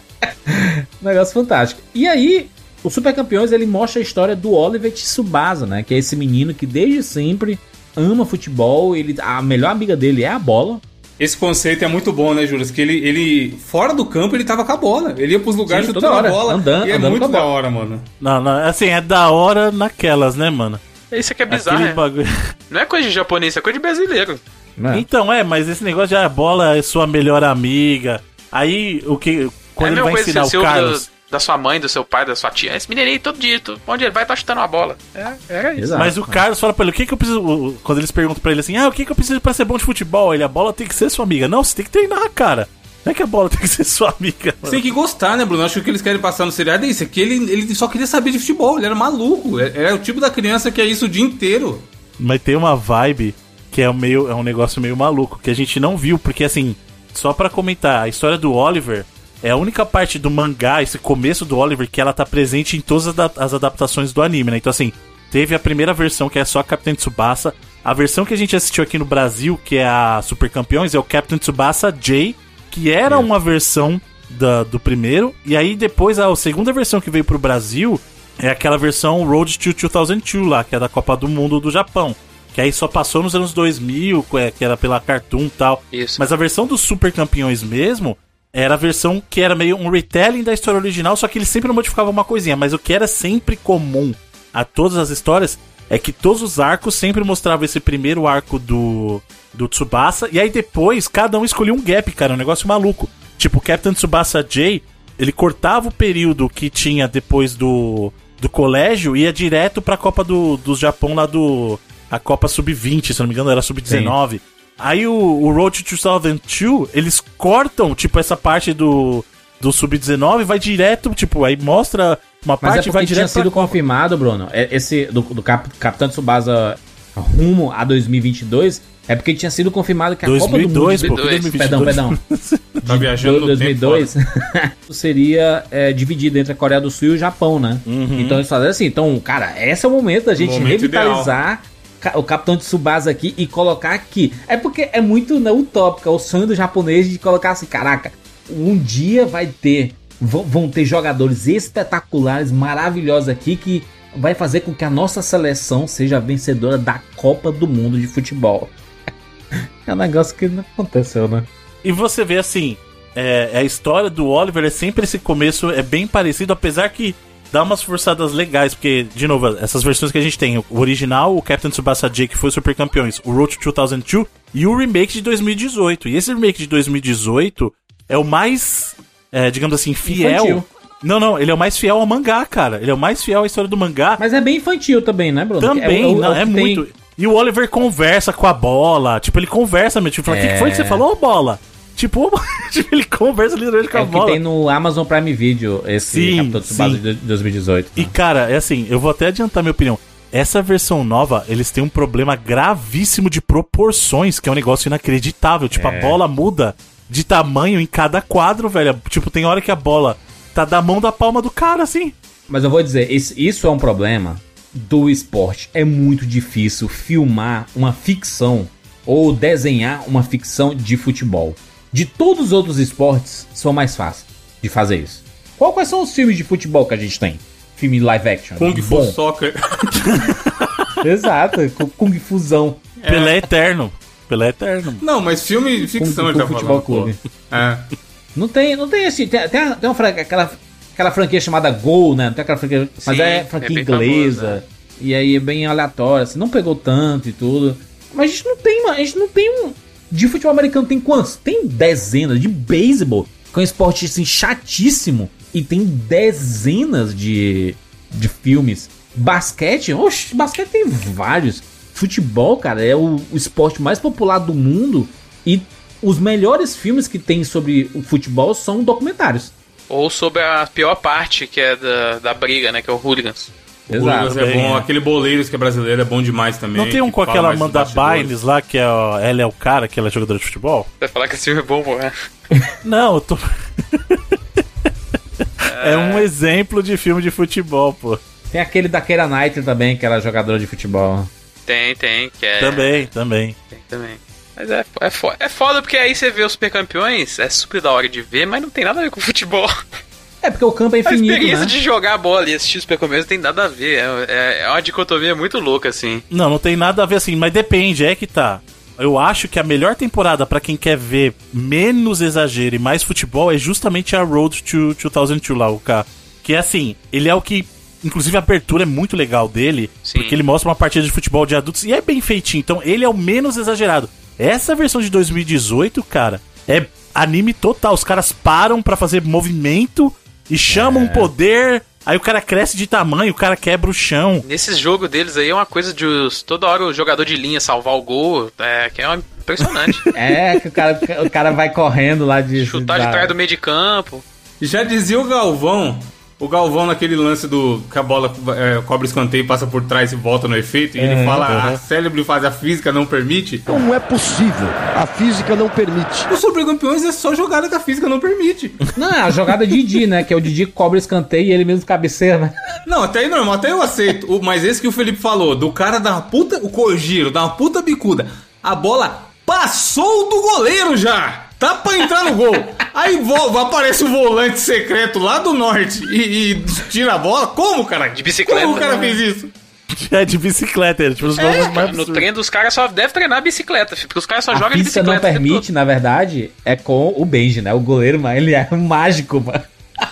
Negócio fantástico. E aí, o Super Campeões, ele mostra a história do Oliver Tsubasa, né? Que é esse menino que desde sempre ama futebol, ele, a melhor amiga dele é a bola. Esse conceito é muito bom, né, Juras? Que ele, ele, fora do campo, ele tava com a bola. Ele ia pros lugares Sim, chutando toda a hora, bola. andando- e é andando muito com a da bola. hora, mano. Não, não, assim, é da hora naquelas, né, mano? Isso aqui é bizarro, Aquele né? bagulho... Não é coisa de japonês, é coisa de brasileiro. Né? Então, é, mas esse negócio de ah, a bola é sua melhor amiga. Aí, o que... Quando é a ele mesma vai coisa ensinar que você o ouve Carlos... da, da sua mãe, do seu pai, da sua tia. Esse menininho todo dia, tu- onde ele vai, tá chutando uma bola. É, era isso. Exato. Mas o Carlos fala pra ele, o que que eu preciso... o- Quando eles perguntam pra ele assim, ah, o que que eu preciso pra ser bom de futebol? Ele, a bola tem que ser sua amiga. Não, você tem que treinar, cara. Não é que a bola tem que ser sua amiga. Você tem que gostar, né, Bruno? Acho que o que eles querem passar no seriado é isso. É que ele, ele só queria saber de futebol. Ele era maluco. É, é o tipo da criança que é isso o dia inteiro. Mas tem uma vibe que é, meio, é um negócio meio maluco, que a gente não viu, porque assim, só pra comentar, a história do Oliver é a única parte do mangá, esse começo do Oliver, que ela tá presente em todas as da- as adaptações do anime, né? Então assim, teve a primeira versão, que é só Captain Tsubasa. A versão que a gente assistiu aqui no Brasil, que é a Super Campeões, é o Captain Tsubasa J, que era uma versão da, do primeiro. E aí depois a segunda versão que veio pro Brasil é aquela versão Road to dois mil e dois lá, que é da Copa do Mundo do Japão. Que aí só passou nos anos dois mil, é, que era pela Cartoon e tal. Isso. Mas a versão dos Super Campeões mesmo era a versão que era meio um retelling da história original, só que ele sempre modificava uma coisinha. Mas o que era sempre comum a todas as histórias é que todos os arcos sempre mostravam esse primeiro arco do, do Tsubasa, e aí depois cada um escolhia um gap, cara, um negócio maluco. Tipo, o Captain Tsubasa J, ele cortava o período que tinha depois do, do colégio e ia direto pra Copa do, do Japão lá do... A Copa sub vinte, se não me engano, era sub dezenove. Aí o, o Road to dois mil e dois, eles cortam, tipo, essa parte do, do sub dezenove, vai direto, tipo, aí mostra uma Mas parte é e vai porque tinha direto sido pra... confirmado, Bruno, é- esse do, do Cap, Capitão Tsubasa rumo a dois mil e vinte e dois, é porque tinha sido confirmado que a dois mil e dois, Copa do pô, Mundo... que de- dois mil e vinte e dois? Perdão, perdão. Tá viajando no dois mil e dois tempo, seria é, dividido entre a Coreia do Sul e o Japão, né? Uhum. Então eles fazem assim, então, cara, esse é o momento da gente Momento revitalizar ca- o Capitão Tsubasa aqui e colocar aqui. É porque é muito, né, utópico, é o sonho do japonês de colocar assim, caraca, um dia vai ter, vão, vão ter jogadores espetaculares, maravilhosos aqui, que vai fazer com que a nossa seleção seja a vencedora da Copa do Mundo de futebol. É um negócio que não aconteceu, né? E você vê assim, é, a história do Oliver é sempre esse começo, é bem parecido, apesar que dá umas forçadas legais, porque, de novo, essas versões que a gente tem, o original, o Captain Tsubasa J, que foi Super Campeões, o Road to dois mil e dois e o remake de dois mil e dezoito. E esse remake de dois mil e dezoito é o mais, é, digamos assim, fiel... Infantil. Não, não, ele é o mais fiel ao mangá, cara. Ele é o mais fiel à história do mangá. Mas é bem infantil também, né, Bruno? Também, é, o, não, o é tem... muito... E o Oliver conversa com a bola. Tipo, ele conversa mesmo. Tipo, fala, o É. que foi que você falou, bola? Tipo, tipo, ele conversa literalmente com É a o que bola. tem no Amazon Prime Video, esse Sim, Capitão Tsubasa sim. de dois mil e dezoito. E, cara, é assim, eu vou até adiantar minha opinião. Essa versão nova, eles têm um problema gravíssimo de proporções, que é um negócio inacreditável. Tipo, É. a bola muda de tamanho em cada quadro, velho. Tipo, tem hora que a bola tá da mão da palma do cara, assim. Mas eu vou dizer, isso, isso é um problema do esporte. É muito difícil filmar uma ficção ou desenhar uma ficção de futebol. De todos os outros esportes, são mais fáceis de fazer isso. Qual, quais são os filmes de futebol que a gente tem? Filme live action. Kung Fu Bom. Soccer. Exato, Kung- Kung Fusão. Pelé Eterno. Pelé Eterno. Não, mas filme de ficção Kung ele tá Fu Futebol falando. Clube. Pô. É. Não tem, não tem esse. Tem, tem, uma- tem uma franquia, aquela, aquela franquia chamada Gol, né? Não tem aquela franquia. Mas Sim, é franquia é bem inglesa. famosa. E aí é bem aleatório, assim, não pegou tanto e tudo. Mas a gente não tem, mano. A gente não tem um. De futebol americano tem quantos? Tem dezenas. De beisebol, que é um esporte assim, chatíssimo. E tem dezenas de, de filmes. Basquete, oxe, basquete tem vários. Futebol, cara, é o, o esporte mais popular do mundo. E os melhores filmes que tem sobre o futebol são documentários. Ou sobre a pior parte, que é da, da briga, né? Que é o Hooligans. O Hooligans é Bem, bom, é. aquele Boleiros que é brasileiro é bom demais também. Não tem um que com fala aquela mais dos Amanda bastidores. Bynes lá, que é, ó, ela é o cara, que ela é jogadora de futebol? Você vai falar que esse filme é bom, pô, né? Não, eu tô... É um exemplo de filme de futebol, pô. Tem aquele da Keira Knightley também, que era é jogadora de futebol. Tem, tem, que é... Também, também. Tem também. Mas é, é, foda, é foda porque aí você vê os Super Campeões, é super da hora de ver, mas não tem nada a ver com futebol. É porque o campo é A infinito, experiência né? de jogar a bola e assistir os Super Campeões não tem nada a ver. É, é, é uma dicotomia muito louca, assim. Não, não tem nada a ver assim, mas depende, é que tá. Eu acho que a melhor temporada pra quem quer ver menos exagero e mais futebol é justamente a Road to dois mil e dois lá, o K. Que é assim, ele é o que... Inclusive a abertura é muito legal dele, Sim. porque ele mostra uma partida de futebol de adultos e é bem feitinho, então ele é o menos exagerado. Essa versão de dois mil e dezoito, cara, é anime total. Os caras param pra fazer movimento e chamam um poder, aí o cara cresce de tamanho, o cara quebra o chão. Nesse jogo deles aí é uma coisa de os, toda hora o jogador de linha salvar o gol, é, que é uma- impressionante. É, que o cara, o cara vai correndo lá de... Chutar da- de trás do meio de campo. Já dizia o Galvão, o Galvão naquele lance do que a bola é, cobra escanteio, passa por trás e volta no efeito, e ele Uhum, fala, uhum. a célebre fase, a física não permite. Não é possível. A física não permite. O Super Campeões é só jogada que a física não permite. Não, é a jogada de Didi, né? Que é o Didi que cobra escanteio e ele mesmo cabeceia, né? Não, até aí normal, até eu aceito. O- Mas esse que o Felipe falou, do cara dar uma puta, o Kojiro, dar uma puta bicuda, a bola passou do goleiro já! Tá pra entrar no gol. Aí vo- aparece o volante secreto lá do norte e, e tira a bola. Como, cara? De bicicleta, Como o cara né? fez isso? É de bicicleta, é, tipo, os jogos mais No absurdos. treino dos caras só deve treinar bicicleta, filho, porque os caras só A jogam de pista bicicleta. não o tempo permite, na verdade, é com o Benji, né? O goleiro, mano, ele é um mágico, mano.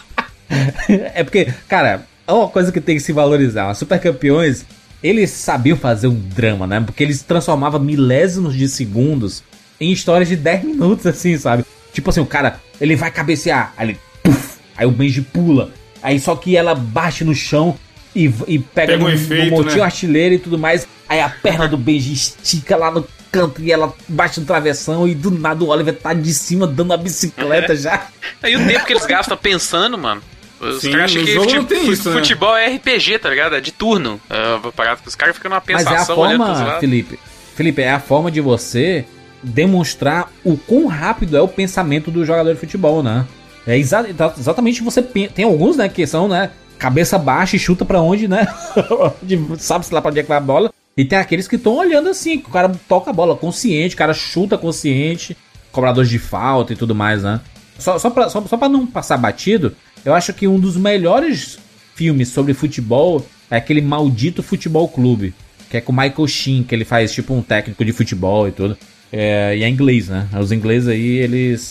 É porque, cara, é uma coisa que tem que se valorizar. Os Super Campeões, eles sabiam fazer um drama, né? Porque eles transformavam milésimos de segundos em histórias de dez minutos, assim, sabe? Tipo assim, o cara, ele vai cabecear, aí ele, puf, aí o Benji pula, aí só que ela bate no chão e, e pega, Pega um no, efeito, no motinho né? artilheiro e tudo mais, aí a perna do Benji estica lá no canto e ela bate no travessão e do nada o Oliver tá de cima dando a bicicleta já. todo. Aí o tempo que eles gastam pensando, mano. Os Sim, caras acham no que jogo fute- não tem fu- isso, né? futebol é R P G, tá ligado? É de turno. É, parado, os caras ficam numa Mas é a pensação olhando pros forma, lados. Felipe, Felipe, é a forma de você demonstrar o quão rápido é o pensamento do jogador de futebol, né? É exa exatamente você pen- tem alguns, né, que são, né, cabeça baixa e chuta pra onde, né? Sabe-se lá pra onde é que vai a bola. E tem aqueles que estão olhando assim, que o cara toca a bola consciente, o cara chuta consciente, cobradores de falta e tudo mais, né? Só, só, pra, só, só pra não passar batido, eu acho que um dos melhores filmes sobre futebol é aquele Maldito Futebol Clube, que é com o Michael Sheen, que ele faz tipo um técnico de futebol e tudo. É, e é inglês, né? Os ingleses aí, eles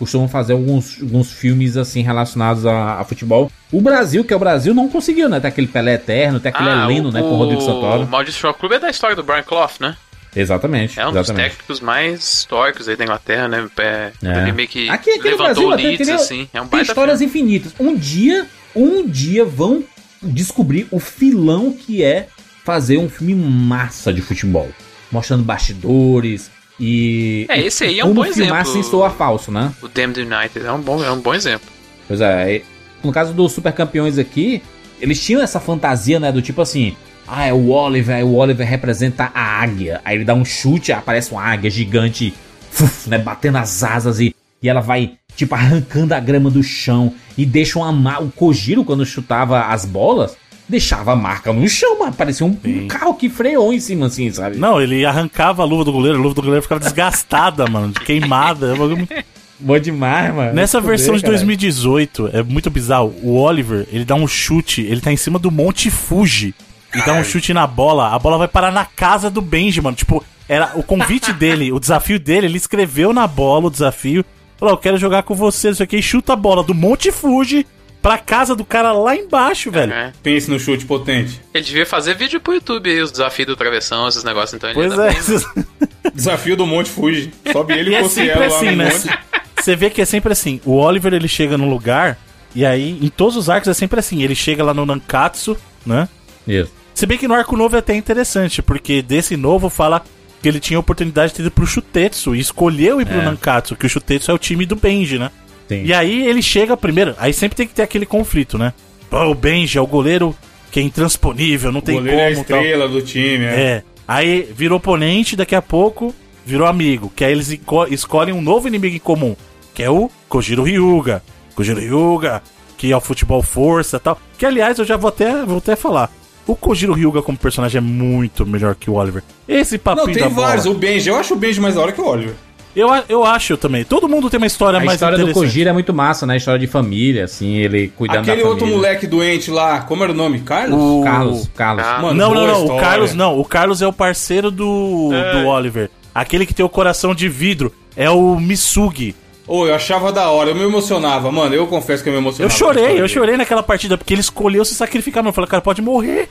costumam fazer alguns, alguns filmes assim relacionados a, a futebol. O Brasil, que é o Brasil, não conseguiu, né? Tem aquele Pelé Eterno, tem aquele Ah, Heleno, o, né? Com o Rodrigo Santoro. O Maldito Futebol Clube é da história do Brian Clough, né? Exatamente. É um exatamente. dos técnicos mais históricos aí da Inglaterra, né? É, É. Ele meio que Aqui, aqui no levantou Brasil, o até Leeds, teria- assim. É um Tem baita histórias filme. infinitas. Um dia, um dia vão descobrir o filão que é fazer um filme massa de futebol. Mostrando bastidores e... É, esse aí é um como bom filmar exemplo. sem soar falso, né? O Damned United é um bom, é um bom exemplo. Pois é, e no caso dos Super Campeões aqui, eles tinham essa fantasia, né, do tipo assim, ah, é o Oliver, o Oliver representa a águia. Aí ele dá um chute, aparece uma águia gigante, fuf, né, batendo as asas e, e ela vai, tipo, arrancando a grama do chão e deixa uma marca. O Kojiro, quando chutava as bolas, deixava a marca no chão, mano, parecia um, um carro que freou em cima, assim, sabe? Não, ele arrancava a luva do goleiro, a luva do goleiro ficava desgastada, mano, queimada. É um bagulho muito- Bom demais, mano. Nessa Fuder, versão de caralho. dois mil e dezoito, é muito bizarro. O Oliver, ele dá um chute, ele tá em cima do Monte Fuji. E dá um chute na bola, a bola vai parar na casa do Benji, mano. Tipo, era o convite dele, o desafio dele, ele escreveu na bola o desafio. Falou, eu quero jogar com você, isso aqui. E chuta a bola do Monte Fuji pra casa do cara lá embaixo, velho. É. Pense no chute potente. Ele devia fazer vídeo pro YouTube aí, os desafios do travessão, esses negócios, então ele Pois ia dar é. bem, né? Desafio do Monte Fuji. Sobe ele E e é você sempre lá assim, no né? monte. Você vê que é sempre assim. O Oliver, ele chega num lugar, e aí, em todos os arcos é sempre assim. Ele chega lá no Nankatsu, né? Isso. Se bem que no arco novo é até interessante, porque desse novo fala que ele tinha a oportunidade de ter ido pro Chutetsu e escolheu ir pro É. Nankatsu, que o Chutetsu é o time do Benji, né? Sim. E aí ele chega primeiro, aí sempre tem que ter aquele conflito, né? Pô, o Benji é o goleiro que é intransponível, não O tem goleiro é a como, tal. estrela do time, é. É. Aí virou oponente, daqui a pouco virou amigo, que aí eles enco- escolhem um novo inimigo em comum, que é o Kojiro Hyuga. Kojiro Hyuga, que é o futebol força e tal. Que aliás eu já vou até, vou até falar. O Kojiro Hyuga como personagem é muito melhor que o Oliver. Esse papinho Não, tem da bola. vários. O Benji, eu acho o Benji mais da hora que o Oliver. Eu, a- eu acho também. Todo mundo tem uma história A mais história do interessante. Kojiro é muito massa, né? A história de família, assim, ele cuidando Aquele da outro família. moleque doente lá, como era o nome? Carlos? O- Carlos, Carlos. Ah, Mano, Não, não, boa não. O história. Carlos não. O Carlos é o parceiro do, do Oliver. Aquele que tem o coração de vidro. É o Misugi. Ô, eu achava da hora, eu me emocionava. Mano, eu confesso que eu me Eu emocionava. chorei, eu chorei naquela partida, porque ele escolheu se sacrificar. Não, eu falei, cara, pode morrer.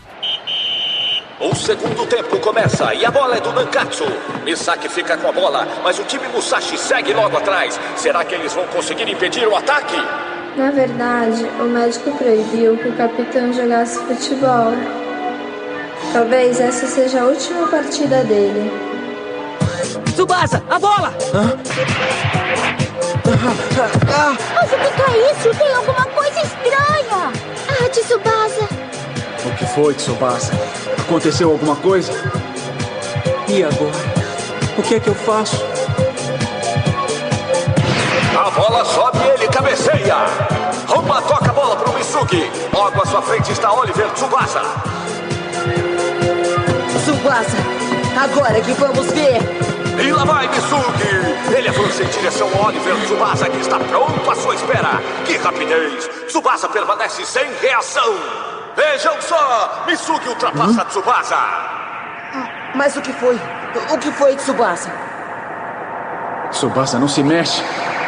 O segundo tempo começa e a bola é do Nankatsu. Misaki fica com a bola, mas o time Musashi segue logo atrás. Será que eles vão conseguir impedir o ataque? Na verdade, o médico proibiu que o capitão jogasse futebol. Talvez essa seja a última partida dele. Tsubasa, a bola! Mas o que é isso? Tem alguma coisa estranha! Ah, Tsubasa! O que foi, Tsubasa? Aconteceu alguma coisa? E agora? O que é que eu faço? A bola sobe e ele cabeceia. Roma toca a bola para o Misugi. Logo à sua frente está Oliver Tsubasa. Tsubasa, agora que vamos ver! E lá vai Misugi. Ele avança em direção ao Oliver Tsubasa, que está pronto à sua espera. Que rapidez! Tsubasa permanece sem reação. Vejam só! Misugi ultrapassa Tsubasa. Mas o que foi? O que foi, Tsubasa? Tsubasa não se mexe.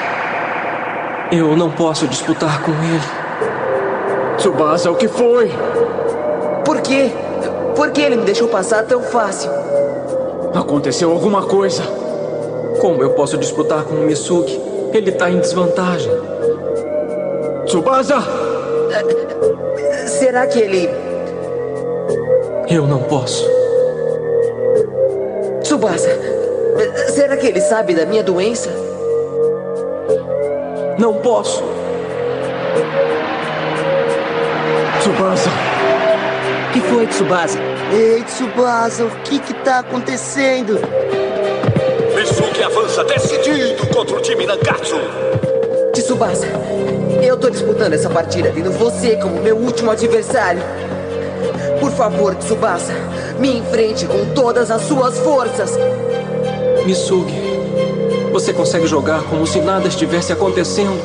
Eu não posso disputar com ele. Tsubasa, o que foi? Por quê? Por que ele me deixou passar tão fácil? Aconteceu alguma coisa. Como eu posso disputar com o Misugi? Ele tá em desvantagem. Tsubasa! Será que ele... Eu não posso. Tsubasa, será que ele sabe da minha doença? Não posso. Tsubasa. O que foi, Tsubasa? Ei, Tsubasa, o que que tá acontecendo? Misugi avança decidido contra o time Nankatsu. Tsubasa, eu tô disputando essa partida tendo você como meu último adversário. Por favor, Tsubasa, me enfrente com todas as suas forças. Misugi, você consegue jogar como se nada estivesse acontecendo?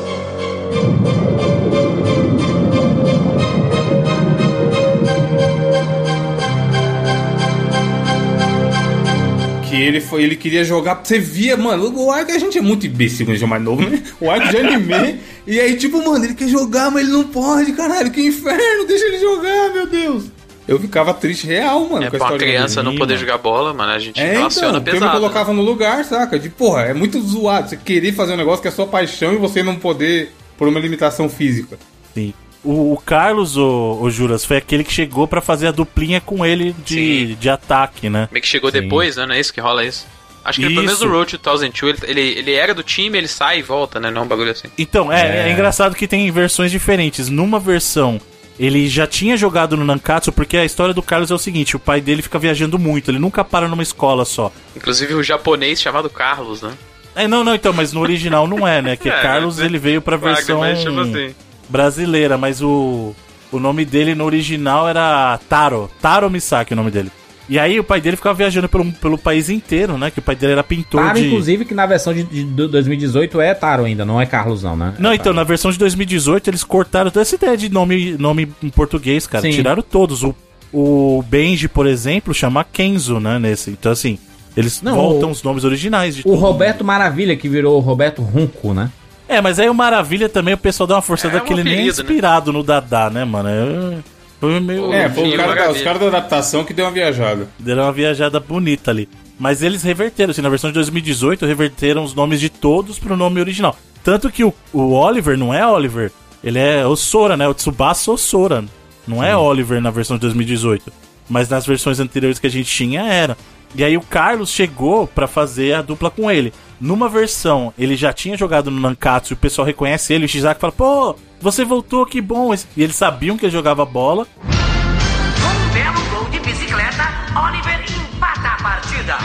Que ele, foi, ele queria jogar. Você via, mano, o arco, a gente é muito imbecil quando a gente é mais novo, né? O arco de anime. E aí, tipo, mano, ele quer jogar, mas ele não pode, caralho. Que inferno, deixa ele jogar, meu Deus. Eu ficava triste real, mano. É, com a pra uma história criança não poder mano. jogar bola, mano, a gente É, relaciona então, pesado. eu me colocava no lugar, saca? De, porra, é muito zoado você querer fazer um negócio que é sua paixão e você não poder por uma limitação física. Sim. O, o Carlos, o, o Juras, foi aquele que chegou pra fazer a duplinha com ele de, de ataque, né? Meio que chegou Sim. depois, né? Não é isso que rola isso? Acho que ele, pelo menos no Road dois mil e dois, ele, ele, ele era do time, ele sai e volta, né? Não é um bagulho assim. Então, é, é. é engraçado que tem versões diferentes. Numa versão, ele já tinha jogado no Nankatsu, porque a história do Carlos é o seguinte, o pai dele fica viajando muito, ele nunca para numa escola só. Inclusive o japonês chamado Carlos, né? É, não, não, então, mas no original não é, né? Que É, Carlos, né? ele veio pra Claro, versão mas tipo assim. brasileira, mas o, o nome dele no original era Taro. Taro Misaki, o nome dele. E aí o pai dele ficava viajando pelo, pelo país inteiro, né? Que o pai dele era pintor Taro, de... inclusive, que na versão de, de dois mil e dezoito é Taro ainda, não é Carlos não, né? Não, é então, na versão de dois mil e dezoito eles cortaram toda essa ideia de nome, nome em português, cara. Sim. Tiraram todos. O, o Benji, por exemplo, chama Kenzo, né? Nesse. Então, assim, eles Não, voltam o- os nomes originais de O Roberto Maravilha, que virou o Roberto Runco, né? É, mas aí o Maravilha também, o pessoal dá uma forçada É um que ele nem é apelido, né? inspirado no Dadá, né, mano? É, foi meio... É, foi Sim, o cara, da, maravilha. os caras da adaptação que deu uma viajada. Deram uma viajada bonita ali. Mas eles reverteram, assim, na versão de dois mil e dezoito, reverteram os nomes de todos pro nome original. Tanto que o, o Oliver não é Oliver, ele é Osora, né? O Tsubasa Osora. Não é Oliver na versão de dois mil e dezoito. Mas nas versões anteriores que a gente tinha, era. E aí o Carlos chegou pra fazer a dupla com ele. Numa versão, ele já tinha jogado no Nankatsu e o pessoal reconhece ele. O Shizaki fala, pô, você voltou, que bom. E eles sabiam que ele jogava bola. Com um belo gol de bicicleta, Oliver empata a partida.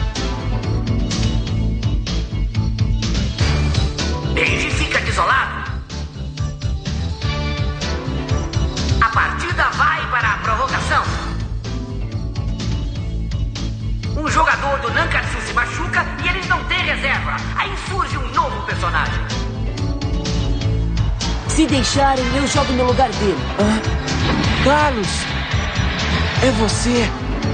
Benji fica desolado. A partida vai para a prorrogação. Um jogador do Nankatsu se machuca e eles não têm reserva. Aí surge um novo personagem. Se deixarem, eu jogo no lugar dele. Carlos, é você.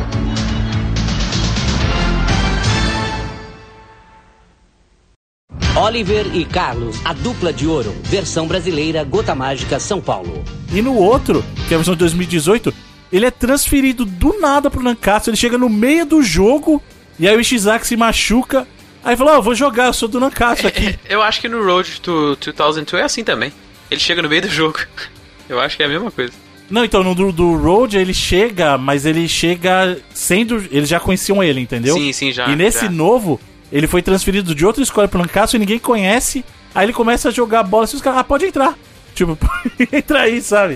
Oliver e Carlos, a dupla de ouro, versão brasileira, Gota Mágica, São Paulo. E no outro, que é a versão de dois mil e dezoito, ele é transferido do nada pro Nankatsu. Ele chega no meio do jogo e aí o Ishizaki se machuca. Aí fala, ó, oh, vou jogar, eu sou do Nankatsu aqui. Eu acho que no Road to dois mil e dois é assim também. Ele chega no meio do jogo. Eu acho que é a mesma coisa. Não, então, no do, do Road ele chega, mas ele chega sendo... Eles já conheciam ele, entendeu? Sim, sim, já. E nesse já. novo, ele foi transferido de outra escola pro Nankatsu e ninguém conhece. Aí ele começa a jogar bola assim, os caras, ah, pode entrar. Tipo, entra aí, sabe?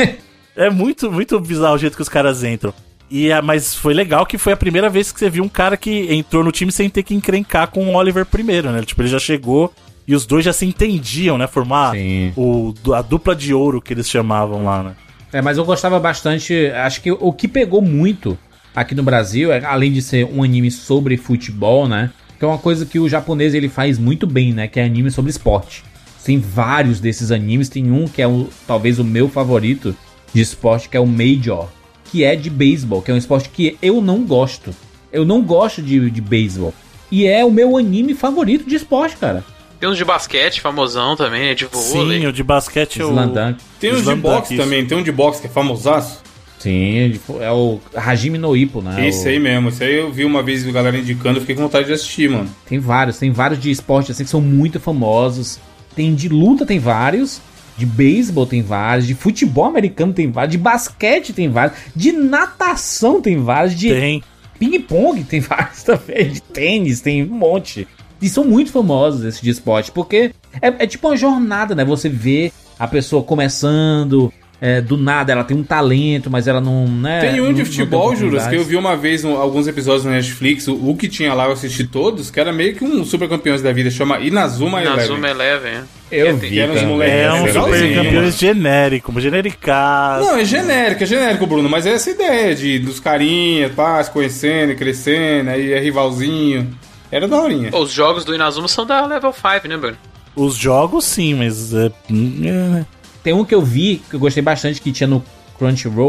É muito, muito bizarro o jeito que os caras entram. E, a- mas foi legal que foi a primeira vez que você viu um cara que entrou no time sem ter que encrencar com o Oliver primeiro, né? Tipo, ele já chegou e os dois já se entendiam, né? Formar o, a dupla de ouro que eles chamavam lá, né? É, mas eu gostava bastante. Acho que o que pegou muito aqui no Brasil, é, além de ser um anime sobre futebol, né? Que é uma coisa que o japonês ele faz muito bem, né? Que é anime sobre esporte. Tem vários desses animes. Tem um que é o, talvez o meu favorito de esporte, que é o Major, que é de beisebol, que é um esporte que eu não gosto. Eu não gosto de, de beisebol. E é o meu anime favorito de esporte, cara. Tem uns de basquete, famosão também, né? De vôlei. Sim, o de basquete é o... Slam Dunk. Tem uns de Slam boxe Dunk, também, tem um de boxe que é famosaço. Sim, é o Hajime no Ippo, né? Esse O- aí mesmo, esse aí eu vi uma vez a galera indicando, eu fiquei com vontade de assistir, mano. Tem vários, tem vários de esporte assim que são muito famosos. Tem de luta, tem vários. De beisebol tem vários. De futebol americano tem vários. De basquete tem vários. De natação tem vários. De Tem. ping-pong tem vários também. De tênis tem um monte. E são muito famosos esses de esporte. Porque é, é tipo uma jornada, né? Você vê a pessoa começando. É, do nada ela tem um talento, mas ela não, né? Tem um não- de não futebol, tem Juras, que eu oportunidades. vi uma vez um- alguns episódios no Netflix, o, o que tinha lá eu assisti todos, que era meio que um super campeões da vida, chama Inazuma Eleven. Inazuma Eleven, é. Eu Que vi, eram os também. moleques É um legalzinho, super campeões mano. genérico, genericaço. Não, é genérico, é genérico, Bruno, mas é essa ideia de dos carinhas, pá, se conhecendo e crescendo, aí é rivalzinho. Era daorinha. Pô, os jogos do Inazuma são da Level cinco, né, Bruno? Os jogos sim, mas... É, é, Tem um que eu vi, que eu gostei bastante, que tinha no Crunchyroll,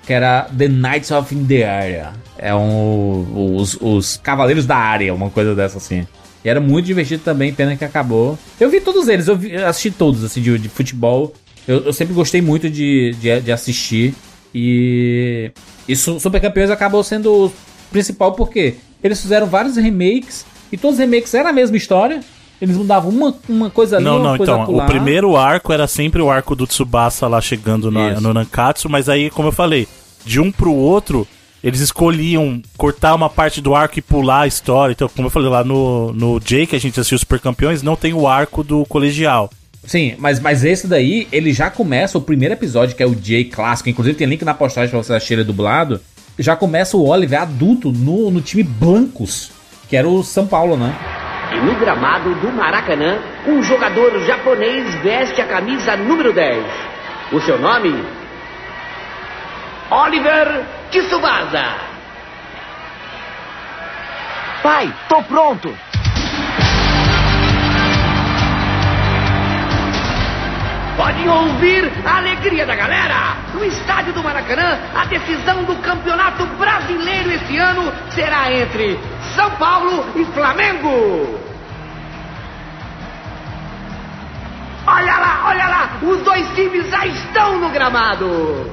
que era The Knights of the Area. É um... Os, os Cavaleiros da Área, uma coisa dessa assim. E era muito divertido também, pena que acabou. Eu vi todos eles, eu, vi, eu assisti todos, assim, de, de futebol. Eu, eu sempre gostei muito de, de, de assistir. E... E Super Campeões acabou sendo o principal porque eles fizeram vários remakes. E todos os remakes eram a mesma história. Eles mudavam uma, uma coisa ali, não, uma não, coisa então, acolá. O primeiro arco era sempre o arco do Tsubasa lá chegando na, no Nankatsu, mas aí, como eu falei, de um pro outro, eles escolhiam cortar uma parte do arco e pular a história. Então, como eu falei, lá no, no J, que a gente assistiu Super Campeões, não tem o arco do colegial. Sim, mas, mas esse daí, ele já começa, o primeiro episódio, que é o J clássico, inclusive tem link na postagem pra você assistir ele dublado, já começa o Oliver adulto no, no time Blancos, que era o São Paulo, né? E no gramado do Maracanã, um jogador japonês veste a camisa número dez. O seu nome? Oliver Tsubasa. Pai, tô pronto. Podem ouvir a alegria da galera. No estádio do Maracanã, a decisão do Campeonato Brasileiro esse ano será entre São Paulo e Flamengo. Olha lá, olha lá, os dois times já estão no gramado.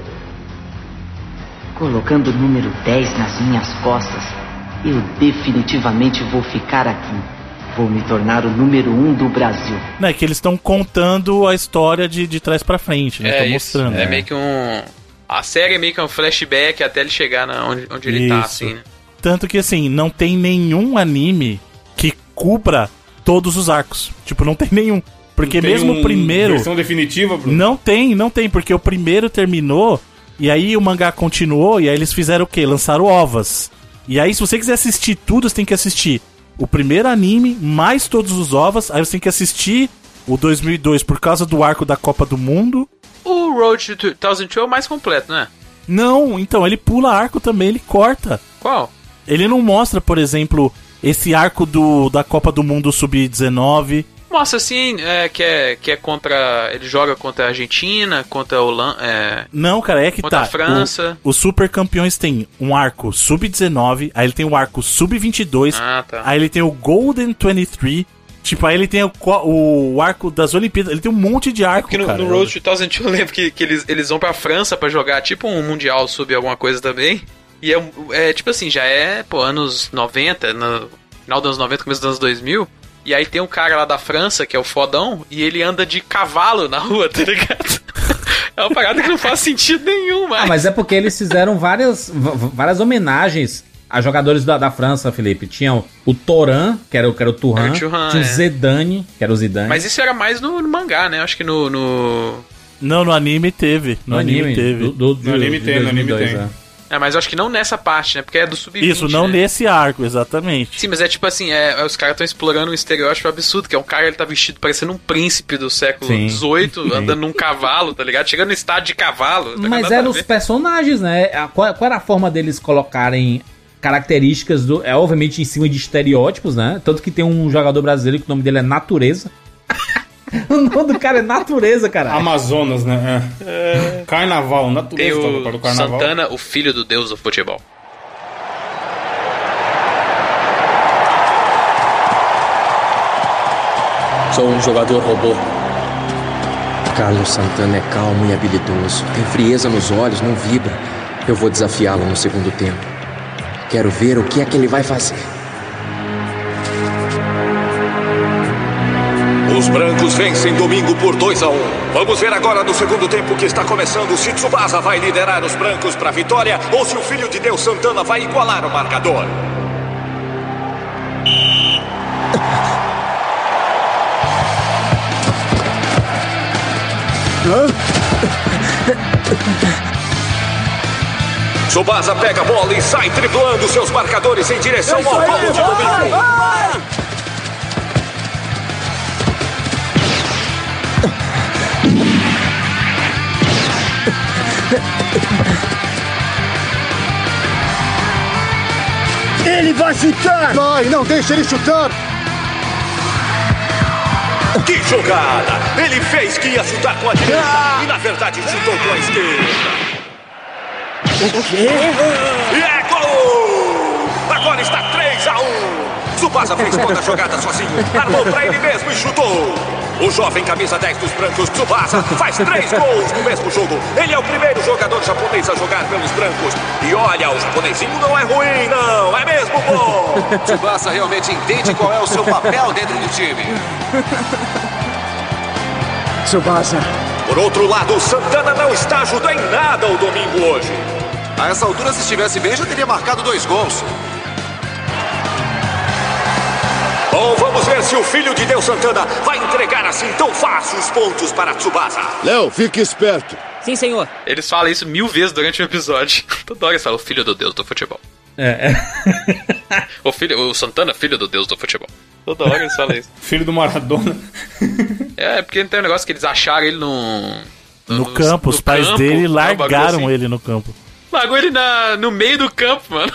Colocando o número dez nas minhas costas, eu definitivamente vou ficar aqui. Vou me tornar o número um do Brasil. Não, é que eles estão contando a história de, de trás pra frente, né? É, Estão isso, mostrando. é né? meio que um... A série é meio que um flashback até ele chegar na, onde, onde ele tá, Isso. assim, né? Tanto que, assim, não tem nenhum anime que cubra todos os arcos. Tipo, não tem nenhum. Porque Tem mesmo um o primeiro... versão definitiva, Bruno? Não tem, não tem. Porque o primeiro terminou, e aí o mangá continuou, e aí eles fizeram o quê? Lançaram ovas. E aí, se você quiser assistir tudo, você tem que assistir o primeiro anime, mais todos os ovas. Aí você tem que assistir o dois mil e dois por causa do arco da Copa do Mundo. O Road to dois mil e dois é o mais completo, né? Não, então, ele pula arco também, ele corta. Qual? Ele não mostra, por exemplo, esse arco do, da Copa do Mundo sub dezenove. Mostra assim, é, que, é, que é contra... Ele joga contra a Argentina, contra a Holanda... É, não, cara, é que contra tá. a França. O, os Super Campeões tem um arco sub dezenove, aí ele tem o arco sub vinte e dois, ah, tá. aí ele tem o Golden vinte e três, tipo, aí ele tem o, o arco das Olimpíadas, ele tem um monte de arco, é porque no, cara. no Road to dois mil e dois eu lembro que, que eles, eles vão pra França pra jogar tipo um Mundial sub alguma coisa também. E é, é tipo assim, já é, pô, anos noventa, no final dos anos noventa, começo dos anos dois mil. E aí tem um cara lá da França, que é o fodão, e ele anda de cavalo na rua, tá ligado? É uma parada que não faz sentido nenhum, mas... Ah, mas é porque eles fizeram várias, várias homenagens a jogadores da, da França, Felipe. Tinha o Toran, que era, que era o Turan, o Thuram, tinha o é. Zidane, que era o Zidane. Mas isso era mais no, no mangá, né? Acho que no... no... Não, no anime teve. No, no anime, anime teve. Do, do, do, no anime tem, no anime tem. É. É, mas eu acho que não nessa parte, né? Porque é do sub vinte. Isso, não né? nesse arco, exatamente. Sim, mas é tipo assim, é, os caras estão explorando um estereótipo absurdo, que é um cara, ele tá vestido parecendo um príncipe do século dezoito, andando num cavalo, tá ligado? Chegando no estádio de cavalo. Tá, mas eram os personagens, né? Qual, qual era a forma deles colocarem características do... É obviamente em cima de estereótipos, né? Tanto que tem um jogador brasileiro que o nome dele é Natureza. O nome do cara é Natureza, cara. Amazonas, né? É. É. Carnaval, Natureza. Tem o para o carnaval. Santana, o filho do deus do futebol. Sou um jogador robô. Carlos Santana é calmo e habilidoso. Tem frieza nos olhos, não vibra. Eu vou desafiá-lo no segundo tempo. Quero ver o que é que ele vai fazer. Os brancos vencem domingo por dois a um. Vamos ver agora no segundo tempo que está começando se Tsubasa vai liderar os brancos para a vitória ou se o filho de Deus Santana vai igualar o marcador. Tsubasa pega a bola e sai driblando seus marcadores em direção ao gol de domingo. Ele vai chutar! Vai, não deixa ele chutar! Que jogada! Ele fez que ia chutar com a direita ah! e na verdade chutou com a esquerda. O quê? E é gol! Agora está três a um. Tsubasa fez toda a jogada sozinho, armou pra ele mesmo e chutou. O jovem camisa dez dos brancos, Tsubasa, faz três gols no mesmo jogo. Ele é o primeiro jogador japonês a jogar pelos brancos. E olha, o japonesinho não é ruim, não. É mesmo bom. Tsubasa realmente entende qual é o seu papel dentro do time. Tsubasa. Por outro lado, o Santana não está ajudando em nada o domingo hoje. A essa altura, se estivesse bem, já teria marcado dois gols. Bom, vamos ver se o filho de Deus Santana vai entregar assim tão fácil os pontos para Tsubasa. Léo, fique esperto. Sim, senhor. Eles falam isso mil vezes durante o episódio. Toda hora eles falam, o filho do Deus do futebol. É, é. O, filho, o Santana, filho do Deus do futebol. Toda hora eles falam isso. Filho do Maradona. É, porque tem um negócio que eles acharam ele no... No, no campo, os pais campo, dele largaram assim. Ele no campo. Largou ele na, no meio do campo, mano.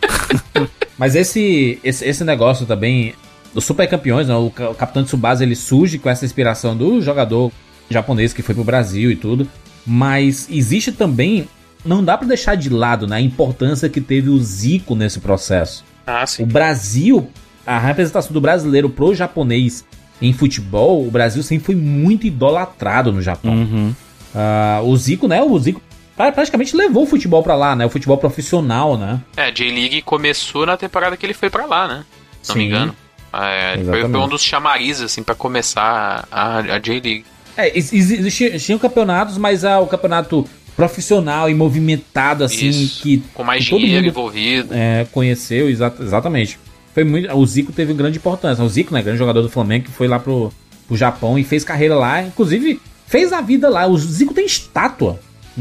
Mas esse, esse, esse negócio também... Dos super campeões, né? o, o Capitão Tsubasa ele surge com essa inspiração do jogador japonês que foi pro Brasil e tudo, mas existe também, não dá pra deixar de lado, né, a importância que teve o Zico nesse processo. Ah, sim. O Brasil, a representação do brasileiro pro japonês em futebol, o Brasil sempre foi muito idolatrado no Japão. Uhum. Uh, o Zico, né, o Zico praticamente levou o futebol pra lá, né, o futebol profissional, né. É, a J-League começou na temporada que ele foi pra lá, né, se não sim. me engano. É, foi, foi um dos chamarizes, assim, pra começar a, a J-League. É, existiam campeonatos, mas ah, o campeonato profissional e movimentado, assim, Isso, que... com mais que todo dinheiro mundo, envolvido. É, conheceu, exa exatamente. Foi muito, o Zico teve grande importância. O Zico, né, grande jogador do Flamengo, que foi lá pro, pro Japão e fez carreira lá. Inclusive, fez a vida lá. O Zico tem estátua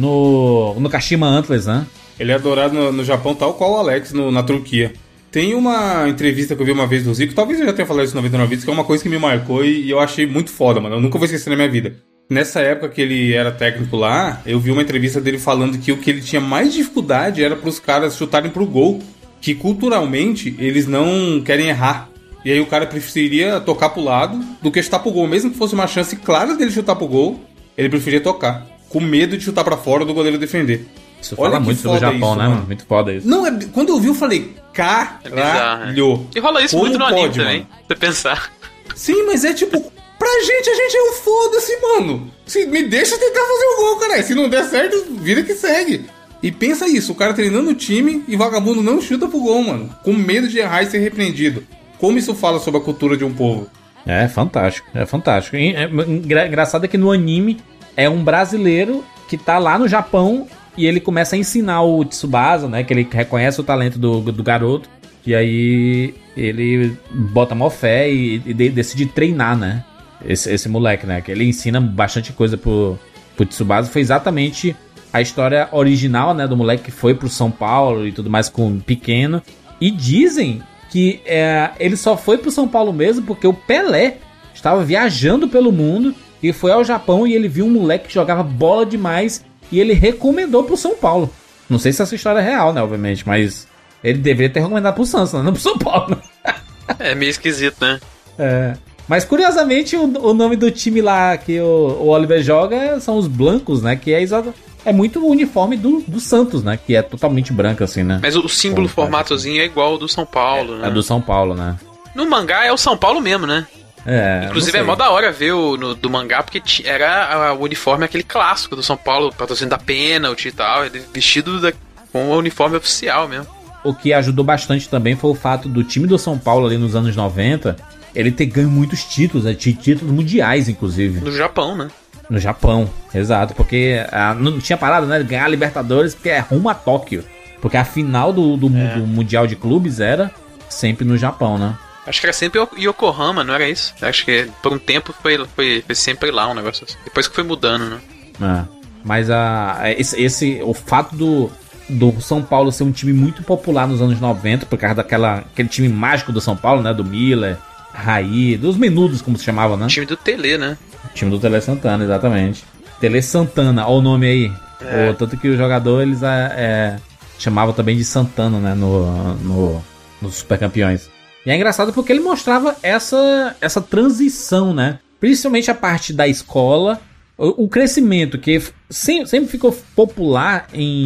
no, no Kashima Antlers, né? Ele é adorado no, no Japão, tal qual o Alex no, na Turquia. Tem uma entrevista que eu vi uma vez do Zico, talvez eu já tenha falado isso no noventa e nove Vidas, que é uma coisa que me marcou e, e eu achei muito foda, mano. Eu nunca vou esquecer na minha vida. Nessa época que ele era técnico lá, eu vi uma entrevista dele falando que o que ele tinha mais dificuldade era pros caras chutarem pro gol. Que culturalmente eles não querem errar. E aí o cara preferia tocar pro lado do que chutar pro gol. Mesmo que fosse uma chance clara dele chutar pro gol, ele preferia tocar. Com medo de chutar pra fora do goleiro defender. Isso Olha fala muito sobre o Japão, isso, né, mano? Muito foda isso. Não, é, quando eu vi, eu falei, caralho. É bizarro, é. E rola isso muito no anime pode, também, mano? Você pensar. Sim, mas é tipo, pra gente, a gente é um foda-se, mano. Se, me deixa tentar fazer o gol, cara. Se não der certo, vida que segue. E pensa isso, o cara treinando o time e vagabundo não chuta pro gol, mano. Com medo de errar e ser repreendido. Como isso fala sobre a cultura de um povo? É fantástico, é fantástico. E, é, engra, engraçado é que no anime é um brasileiro que tá lá no Japão e ele começa a ensinar o Tsubasa, né? Que ele reconhece o talento do, do garoto. E aí ele bota mó fé e, e decide treinar, né? Esse, esse moleque, né? Que ele ensina bastante coisa pro, pro Tsubasa. Foi exatamente a história original, né? Do moleque que foi pro São Paulo e tudo mais com pequeno. E dizem que é, ele só foi pro São Paulo mesmo porque o Pelé estava viajando pelo mundo e foi ao Japão e ele viu um moleque que jogava bola demais e ele recomendou pro São Paulo. Não sei se essa história é real, né, obviamente, mas ele deveria ter recomendado pro Santos, não pro São Paulo. É meio esquisito, né? É. Mas curiosamente o, o nome do time lá que o, o Oliver joga são os Blancos, né, que é exato. É muito o uniforme do, do Santos, né? Que é totalmente branco, assim, né? Mas o símbolo, o formatozinho é igual ao do São Paulo, é, né? É do São Paulo, né? No mangá é o São Paulo mesmo, né? É. Inclusive é mó da hora ver o no, do mangá, porque era o uniforme aquele clássico do São Paulo, patrocínio da pênalti e tal, ele vestido da, com o uniforme oficial mesmo. O que ajudou bastante também foi o fato do time do São Paulo ali nos anos noventa, ele ter ganho muitos títulos, né? Títulos mundiais, inclusive. No Japão, né? No Japão, exato, porque ah, não tinha parado, né, de ganhar a Libertadores, porque é rumo a Tóquio, porque a final do, do, é. do Mundial de Clubes era sempre no Japão, né? Acho que era sempre Yokohama, não era isso? Acho que por um tempo foi, foi, foi sempre lá um negócio assim, depois que foi mudando, né? É. Mas a, esse, esse, o fato do, do São Paulo ser um time muito popular nos anos noventa, por causa daquela, aquele time mágico do São Paulo, né, do Miller, Raí, dos menudos, como se chamava, né? O time do Tele, né? O time do Tele Santana, exatamente. Tele Santana, olha o nome aí. É. O, tanto que o jogador, eles é, é, chamavam também de Santana, né? No, no, nos Super Campeões. E é engraçado porque ele mostrava essa, essa transição, né? Principalmente a parte da escola, o, o crescimento, que sempre, sempre ficou popular em,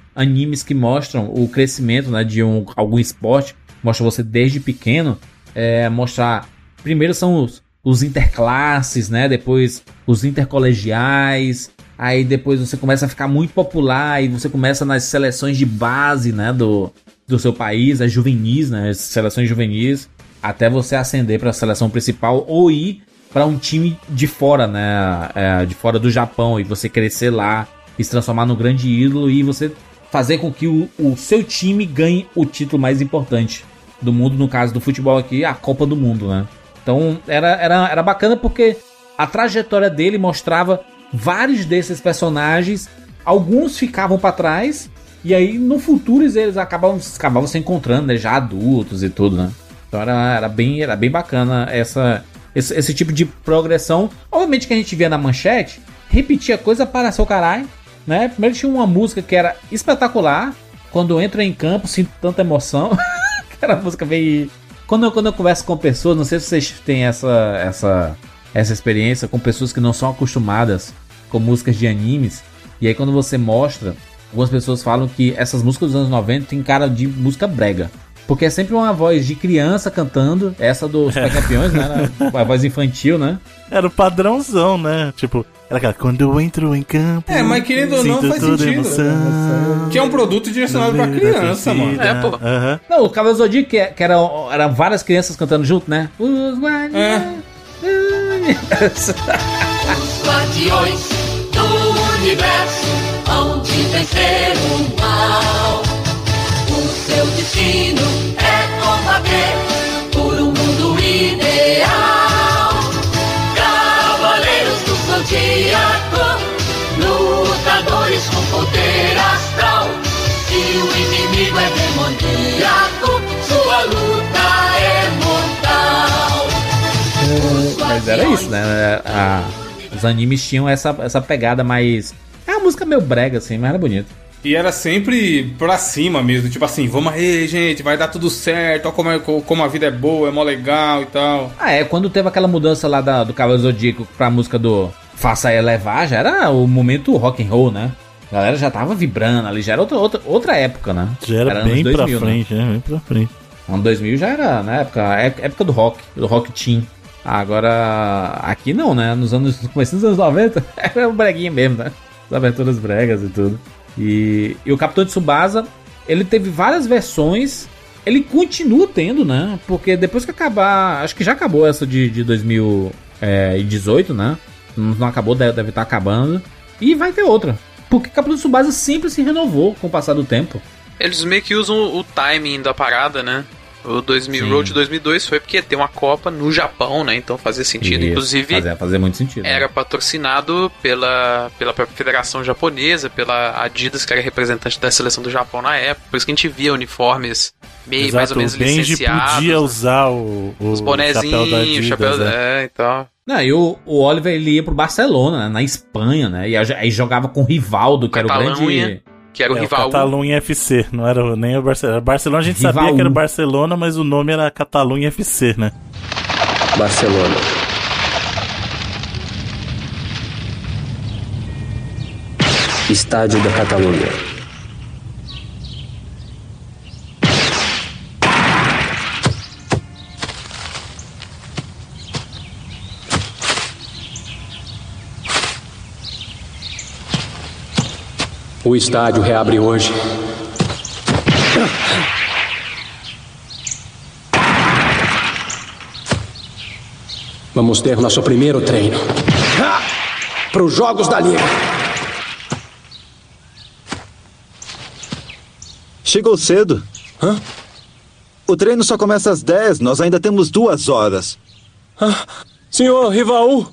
animes que mostram o crescimento, né, de um, algum esporte, mostra você desde pequeno, é, mostrar, primeiro são os, os interclasses, né, depois os intercolegiais, aí depois você começa a ficar muito popular e você começa nas seleções de base, né, do, do seu país, as juvenis, né, as seleções juvenis, até você ascender para a seleção principal ou ir para um time de fora, né, é, de fora do Japão, e você crescer lá e se transformar num grande ídolo e você fazer com que o, o seu time ganhe o título mais importante do mundo, no caso do futebol aqui, a Copa do Mundo, né? Então era, era, era bacana porque a trajetória dele mostrava vários desses personagens, alguns ficavam para trás, e aí no futuro eles acabavam, acabavam se encontrando, né, já adultos e tudo, né? Então era, era, bem, era bem bacana essa, esse, esse tipo de progressão. Obviamente que a gente via na manchete, repetia coisa para seu caralho, né? Primeiro tinha uma música que era espetacular, quando entra em campo, sinto tanta emoção. Que era a música meio... Quando eu, quando eu converso com pessoas, não sei se vocês têm essa, essa, essa experiência com pessoas que não são acostumadas com músicas de animes, e aí quando você mostra, algumas pessoas falam que essas músicas dos anos noventa tem cara de música brega. Porque é sempre uma voz de criança cantando, essa dos Super Campeões, né? A voz infantil, né? Era o padrãozão, né? Tipo, era aquela, quando eu entro em campo... É, mas querendo ou não, faz sentido. Emoção, que é um produto direcionado pra criança, mano. É, pô. Uhum. Não, o Cavaleiro Zodíaco, que, que era, eram várias crianças cantando junto, né? Os guardiões... É. Os guardiões do universo hão de vencer o mal. O seu destino é combater por um mundo ideal. Cavaleiros do Zodíaco, lutadores com poder astral. Se o inimigo é demoníaco, sua luta é mortal. Mas era isso, né? A, os animes tinham essa, essa pegada mais... É uma música meio brega, assim, mas era bonita. E era sempre pra cima mesmo, tipo assim, vamos aí, gente, vai dar tudo certo, olha como, é, como a vida é boa, é mó legal e tal. Ah, é, quando teve aquela mudança lá da, do Cavaleiro Zodíaco pra música do Faça Elevar, já era o momento rock and roll, né? A galera já tava vibrando ali, já era outra, outra, outra época, né? Já era, era bem dois mil, pra frente, né? Bem pra frente. Ano dois mil já era, na época, época do rock, do rock teen. Agora, aqui não, né? Nos anos, começando nos anos noventa, era um breguinho mesmo, né? As aberturas bregas e tudo. E, e o Capitão Tsubasa, ele teve várias versões, ele continua tendo, né? Porque depois que acabar, acho que já acabou essa de, de dois mil e dezoito, né? Não acabou, deve, deve estar acabando. E vai ter outra. Porque o Capitão Tsubasa sempre se renovou com o passar do tempo. Eles meio que usam o timing da parada, né? O dois mil, Road dois mil e dois foi porque tem uma Copa no Japão, né? Então fazia sentido. Isso, inclusive, fazia, fazia muito sentido. Era né? patrocinado pela, pela própria Federação Japonesa, pela Adidas, que era representante da seleção do Japão na época. Por isso que a gente via uniformes meio Exato, mais ou menos licenciados. podia usar o, o os bonezinhos, chapéu, chapéu é, e tal. Não, e o, o Oliver, ele ia pro Barcelona, né, na Espanha, né? E aí jogava com o Rivaldo, que Catalunha, era o grande... Que era o é, rival. O Catalunha F C, não era nem o Barcelona. Barcelona a gente rival sabia que era o Barcelona, mas o nome era Catalunha F C, né? Barcelona. Estádio da Catalunha. O estádio reabre hoje. Vamos ter nosso primeiro treino para os Jogos da Liga. Chegou cedo. Hã? O treino só começa às dez, nós ainda temos duas horas. Ah, senhor Rivaú!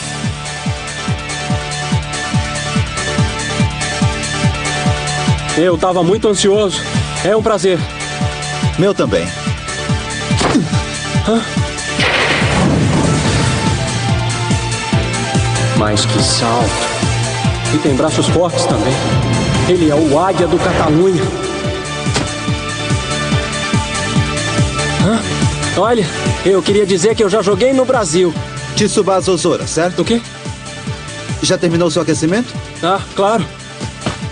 Eu estava muito ansioso. É um prazer. Meu também. Hã? Mas que salto. E tem braços fortes também. Ele é o Águia do Catalunha. Hã? Olha, eu queria dizer que eu já joguei no Brasil. Tsubasa Ozora, certo? O quê? Já terminou seu aquecimento? Ah, claro.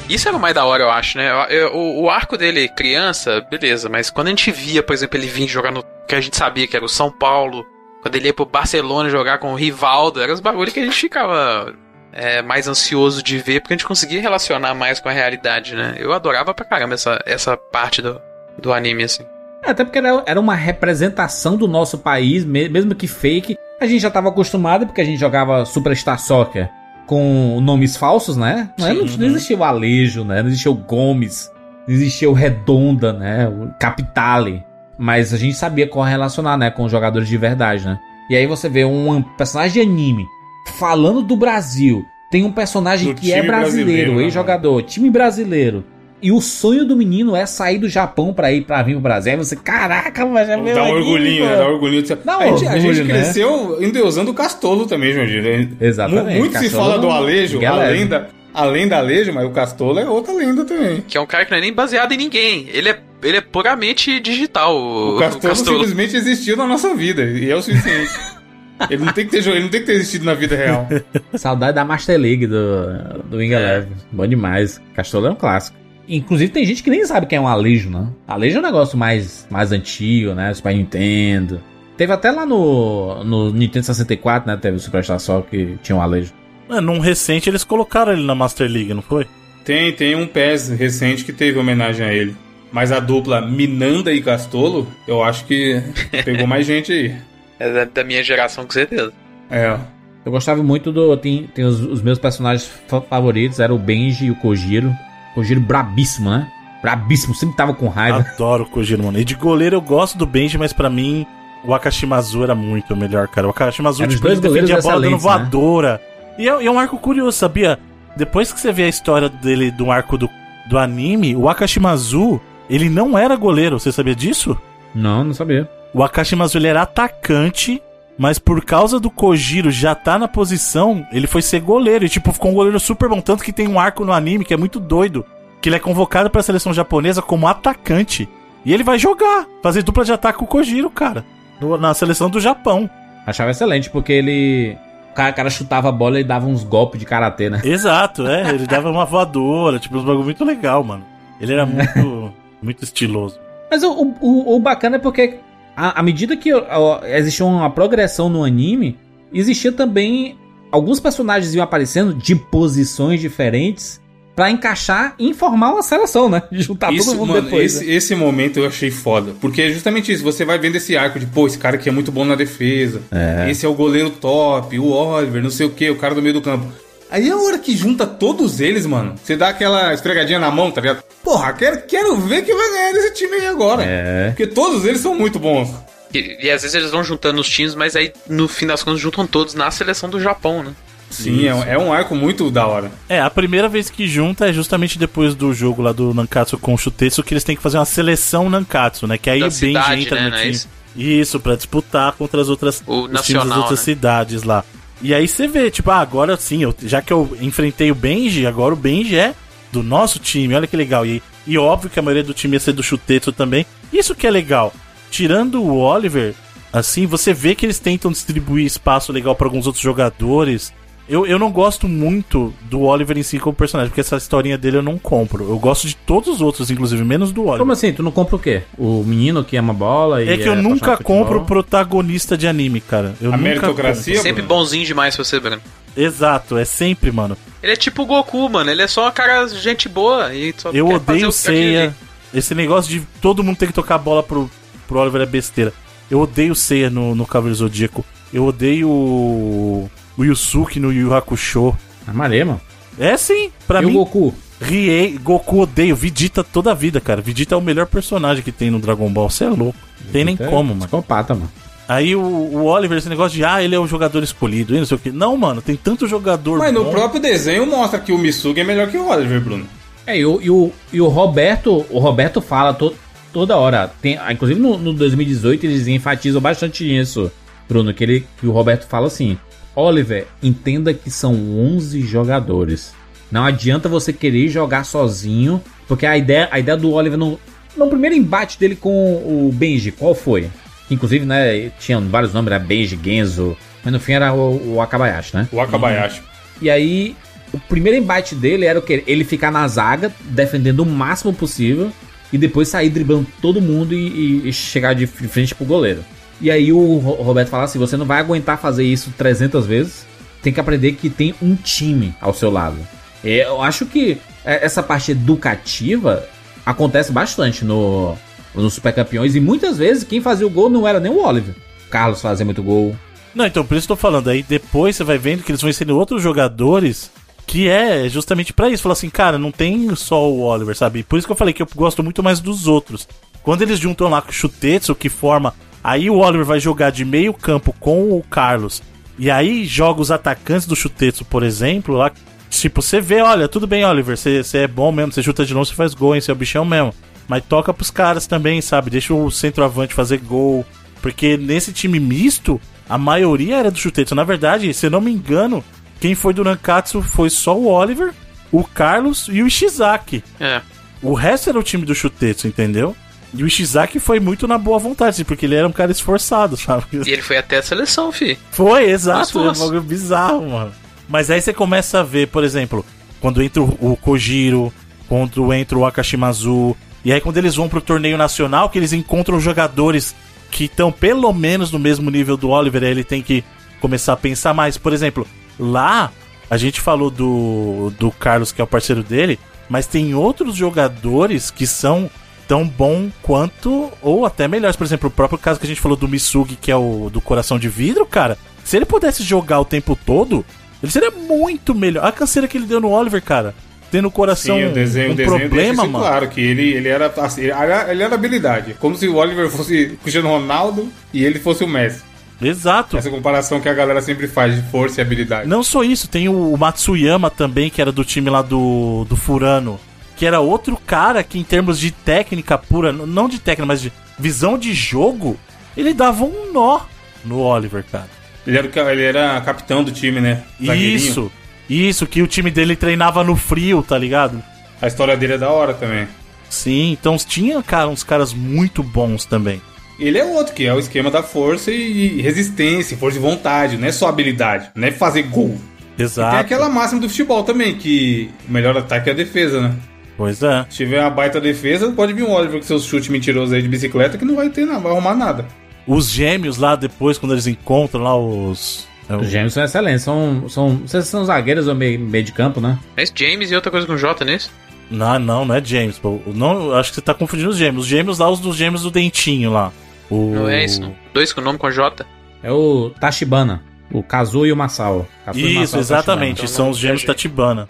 Isso era o mais da hora, eu acho, né? Eu, eu, o, o arco dele, criança, beleza, mas quando a gente via, por exemplo, ele vir jogar no que a gente sabia que era o São Paulo, quando ele ia pro Barcelona jogar com o Rivaldo, eram os bagulhos que a gente ficava é, mais ansioso de ver, porque a gente conseguia relacionar mais com a realidade, né? Eu adorava pra caramba essa, essa parte do, do anime, assim. É, até porque era, era uma representação do nosso país, mesmo que fake. A gente já tava acostumado, porque a gente jogava Superstar Soccer com nomes falsos, né? Não, não, não existia o Alejo, né? Não existia o Gomes, não existia o Redonda, né? O Capitale. Mas a gente sabia correlacionar, né? Com os jogadores de verdade, né? E aí você vê um personagem de anime falando do Brasil. Tem um personagem do que é brasileiro, brasileiro ex-jogador, time brasileiro. E o sonho do menino é sair do Japão pra ir pra vir pro Brasil. Aí você, caraca, mas é meu. Dá um orgulhinho, né? Dá um orgulhinho. Dá um a, gente, orgulho, a gente cresceu né? endeusando o Castolo também, João Gil. Exatamente. Muito Castolo se fala do Alejo, a lenda, a lenda Alejo, mas o Castolo é outra lenda também. Que é um cara que não é nem baseado em ninguém. Ele é, ele é puramente digital. O, o, Castolo, o Castolo simplesmente existiu na nossa vida. E é o suficiente. Ele não tem que ter ele não tem que ter existido na vida real. Saudade da Master League do, do Wing Eleven. É. Bom demais. Castolo é um clássico. Inclusive tem gente que nem sabe quem é um Alejo, né? Alejo é um negócio mais, mais antigo, né? Super Nintendo. Teve até lá no, no Nintendo sessenta e quatro, né? Teve o Superstar Soccer que tinha um Alejo. É, num recente eles colocaram ele na Master League, não foi? Tem, tem um P E S recente que teve homenagem a ele. Mas a dupla Minanda e Castolo, eu acho que pegou mais gente aí. É da, da minha geração, com certeza. É. Eu gostava muito do... Tem, tem os, os meus personagens favoritos, era o Benji e o Kojiro. Kojiro brabíssimo, né? Brabíssimo, sempre tava com raiva. Adoro o Kojiro, mano. E de goleiro eu gosto do Benji, mas pra mim o Akashimazu era muito melhor, cara. O Akashimazu, era tipo, ele defendia a bola dando voadora. Né? E, é, e é um arco curioso, sabia? Depois que você vê a história dele, do arco do, do anime, o Akashimazu, ele não era goleiro. Você sabia disso? Não, não sabia. O Akashimazu, ele era atacante, mas por causa do Kojiro já tá na posição, ele foi ser goleiro. E tipo, ficou um goleiro super bom. Tanto que tem um arco no anime que é muito doido, que ele é convocado pra seleção japonesa como atacante. E ele vai jogar, fazer dupla de ataque com o Kojiro, cara, no, na seleção do Japão. Achava excelente, porque ele... O cara, o cara chutava a bola e dava uns golpes de karatê, né? Exato, é. Ele dava uma voadora, tipo, uns bagulho muito legal, mano. Ele era muito, muito estiloso. Mas o, o, o bacana é porque... À medida que ó, existia uma progressão no anime, existia também alguns personagens iam aparecendo de posições diferentes pra encaixar e informar uma seleção, né? De juntar isso, todo mundo mano, depois. Esse, né? esse momento eu achei foda. Porque é justamente isso. Você vai vendo esse arco de, pô, esse cara aqui é muito bom na defesa. É. Esse é o goleiro top, o Oliver, não sei o que, o cara do meio do campo. Aí a hora que junta todos eles, mano, você dá aquela esfregadinha na mão, tá ligado? Porra, quero, quero ver quem vai ganhar desse time aí agora. É. Porque todos eles são muito bons. E, e às vezes eles vão juntando os times, mas aí no fim das contas juntam todos na seleção do Japão, né? Sim, é, é um arco muito da hora. É, a primeira vez que junta é justamente depois do jogo lá do Nankatsu com o Shutetsu, que eles têm que fazer uma seleção Nankatsu, né? Que aí da o Benji cidade, entra né? no Não é time. isso? Isso, pra disputar contra as outras o os nacional, times das outras né? cidades lá. E aí você vê, tipo, ah, agora sim, eu, já que eu enfrentei o Benji, agora o Benji é do nosso time, olha que legal. E, e óbvio que a maioria do time ia ser do Shutetsu também. Isso que é legal. Tirando o Oliver, assim, você vê que eles tentam distribuir espaço legal pra alguns outros jogadores. Eu, eu não gosto muito do Oliver em si como personagem, porque essa historinha dele eu não compro. Eu gosto de todos os outros, inclusive, menos do Oliver. Como assim? Tu não compra o quê? O menino que ama bola e É que eu é nunca compro o protagonista de anime, cara. Eu a nunca meritocracia? Sempre bonzinho demais pra você, Bruno. Exato, é sempre, mano. Ele é tipo o Goku, mano. Ele é só uma cara gente boa e só Eu quer odeio o Seiya. Esse negócio de todo mundo ter que tocar a bola pro, pro Oliver é besteira. Eu odeio o Seiya no, no Cavaleiro Zodíaco. Eu odeio o... o Yusuke no Yu Hakusho. É maneiro, mano. É sim, pra e mim. E o Goku? Riei, Goku odeio, Vegeta toda a vida, cara. Vegeta é o melhor personagem que tem no Dragon Ball, você é louco. Não tem nem é como, mano. Psicopata, mano. Aí o, o Oliver, esse negócio de, ah, ele é o jogador escolhido, e não sei o que. Não, mano, tem tanto jogador Mas bom. no próprio desenho mostra que o Misugi é melhor que o Oliver, Bruno. É, e o, e o, e o Roberto, o Roberto fala to, toda hora. Tem, inclusive no, no dois mil e dezoito eles enfatizam bastante isso, Bruno, que, ele, que o Roberto fala assim: Oliver, entenda que são onze jogadores. Não adianta você querer jogar sozinho, porque a ideia, a ideia do Oliver no, no primeiro embate dele com o Benji, qual foi? Inclusive, né, tinha vários nomes, era Benji, Genzo, mas no fim era o, o Akabayashi, né? O Akabayashi. E, e aí o primeiro embate dele era o quê? Ele ficar na zaga, defendendo o máximo possível, e depois sair driblando todo mundo e, e, e chegar de frente pro goleiro. E aí o Roberto fala assim, você não vai aguentar fazer isso trezentas vezes, tem que aprender que tem um time ao seu lado. Eu acho que essa parte educativa acontece bastante no, no Super Campeões, e muitas vezes quem fazia o gol não era nem o Oliver. O Carlos fazia muito gol. Não, então por isso que eu tô falando, aí depois você vai vendo que eles vão ensinando outros jogadores, que é justamente pra isso, falar assim, cara, não tem só o Oliver, sabe? Por isso que eu falei que eu gosto muito mais dos outros. Quando eles juntam lá com o Chutetsu, que forma, aí o Oliver vai jogar de meio campo com o Carlos, e aí joga os atacantes do Chutetsu, por exemplo, lá, tipo, você vê, olha, tudo bem, Oliver, você é bom mesmo, você chuta de longe, você faz gol, hein, você é o bichão mesmo, mas toca pros caras também, sabe? Deixa o centroavante fazer gol, porque nesse time misto, a maioria era do Chutetsu. Na verdade, se eu não me engano, quem foi do Nankatsu foi só o Oliver, o Carlos e o Ishizaki. É. O resto era o time do Chutetsu, entendeu? E o Ishizaki foi muito na boa vontade, porque ele era um cara esforçado, sabe? E ele foi até a seleção, fi. Foi, exato. É um bagulho bizarro, mano. Mas aí você começa a ver, por exemplo, quando entra o Kojiro, quando entra o Akashimazu, e aí quando eles vão pro torneio nacional, que eles encontram jogadores que estão pelo menos no mesmo nível do Oliver, aí ele tem que começar a pensar mais. Por exemplo, lá, a gente falou do, do Carlos, que é o parceiro dele, mas tem outros jogadores que são tão bom quanto, ou até melhores. Por exemplo, o próprio caso que a gente falou do Misugi, que é o do coração de vidro, cara, se ele pudesse jogar o tempo todo, ele seria muito melhor. A canseira que ele deu no Oliver, cara, tendo o coração. Sim, o desenho, um o desenho problema, mano. Claro que ele, ele, era, assim, ele era habilidade. Como se o Oliver fosse o Cristiano Ronaldo e ele fosse o Messi. Exato. Essa comparação que a galera sempre faz de força e habilidade. Não só isso, tem o Matsuyama também, que era do time lá do, do Furano, que era outro cara que, em termos de técnica pura, não de técnica, mas de visão de jogo, ele dava um nó no Oliver, cara. Ele era, ele era capitão do time, né? Isso, isso, que o time dele treinava no frio, tá ligado? A história dele é da hora também. Sim, então tinha, cara, uns caras muito bons também. Ele é outro, que é o esquema da força e resistência, força de vontade, não é só habilidade, não é fazer gol. Exato. E tem aquela máxima do futebol também, que o melhor ataque é a defesa, né? Pois é. Se tiver uma baita defesa, pode vir um Oliver com seus chutes mentirosos aí de bicicleta que não vai ter nada, não vai arrumar nada. Os gêmeos lá depois, quando eles encontram lá os... Os gêmeos são excelentes, são, são, vocês são zagueiros ou meio, meio de campo, né? É esse James e outra coisa com J nesse? Não, não, não é James, pô. Não, acho que você tá confundindo os gêmeos. Os gêmeos lá, os dos gêmeos do dentinho lá. O... Não é isso, não. Dois com nome com J. É o Tachibana, o Kazu e o Masao. Kazu isso, e Masao exatamente, então, são os gêmeos Tachibana.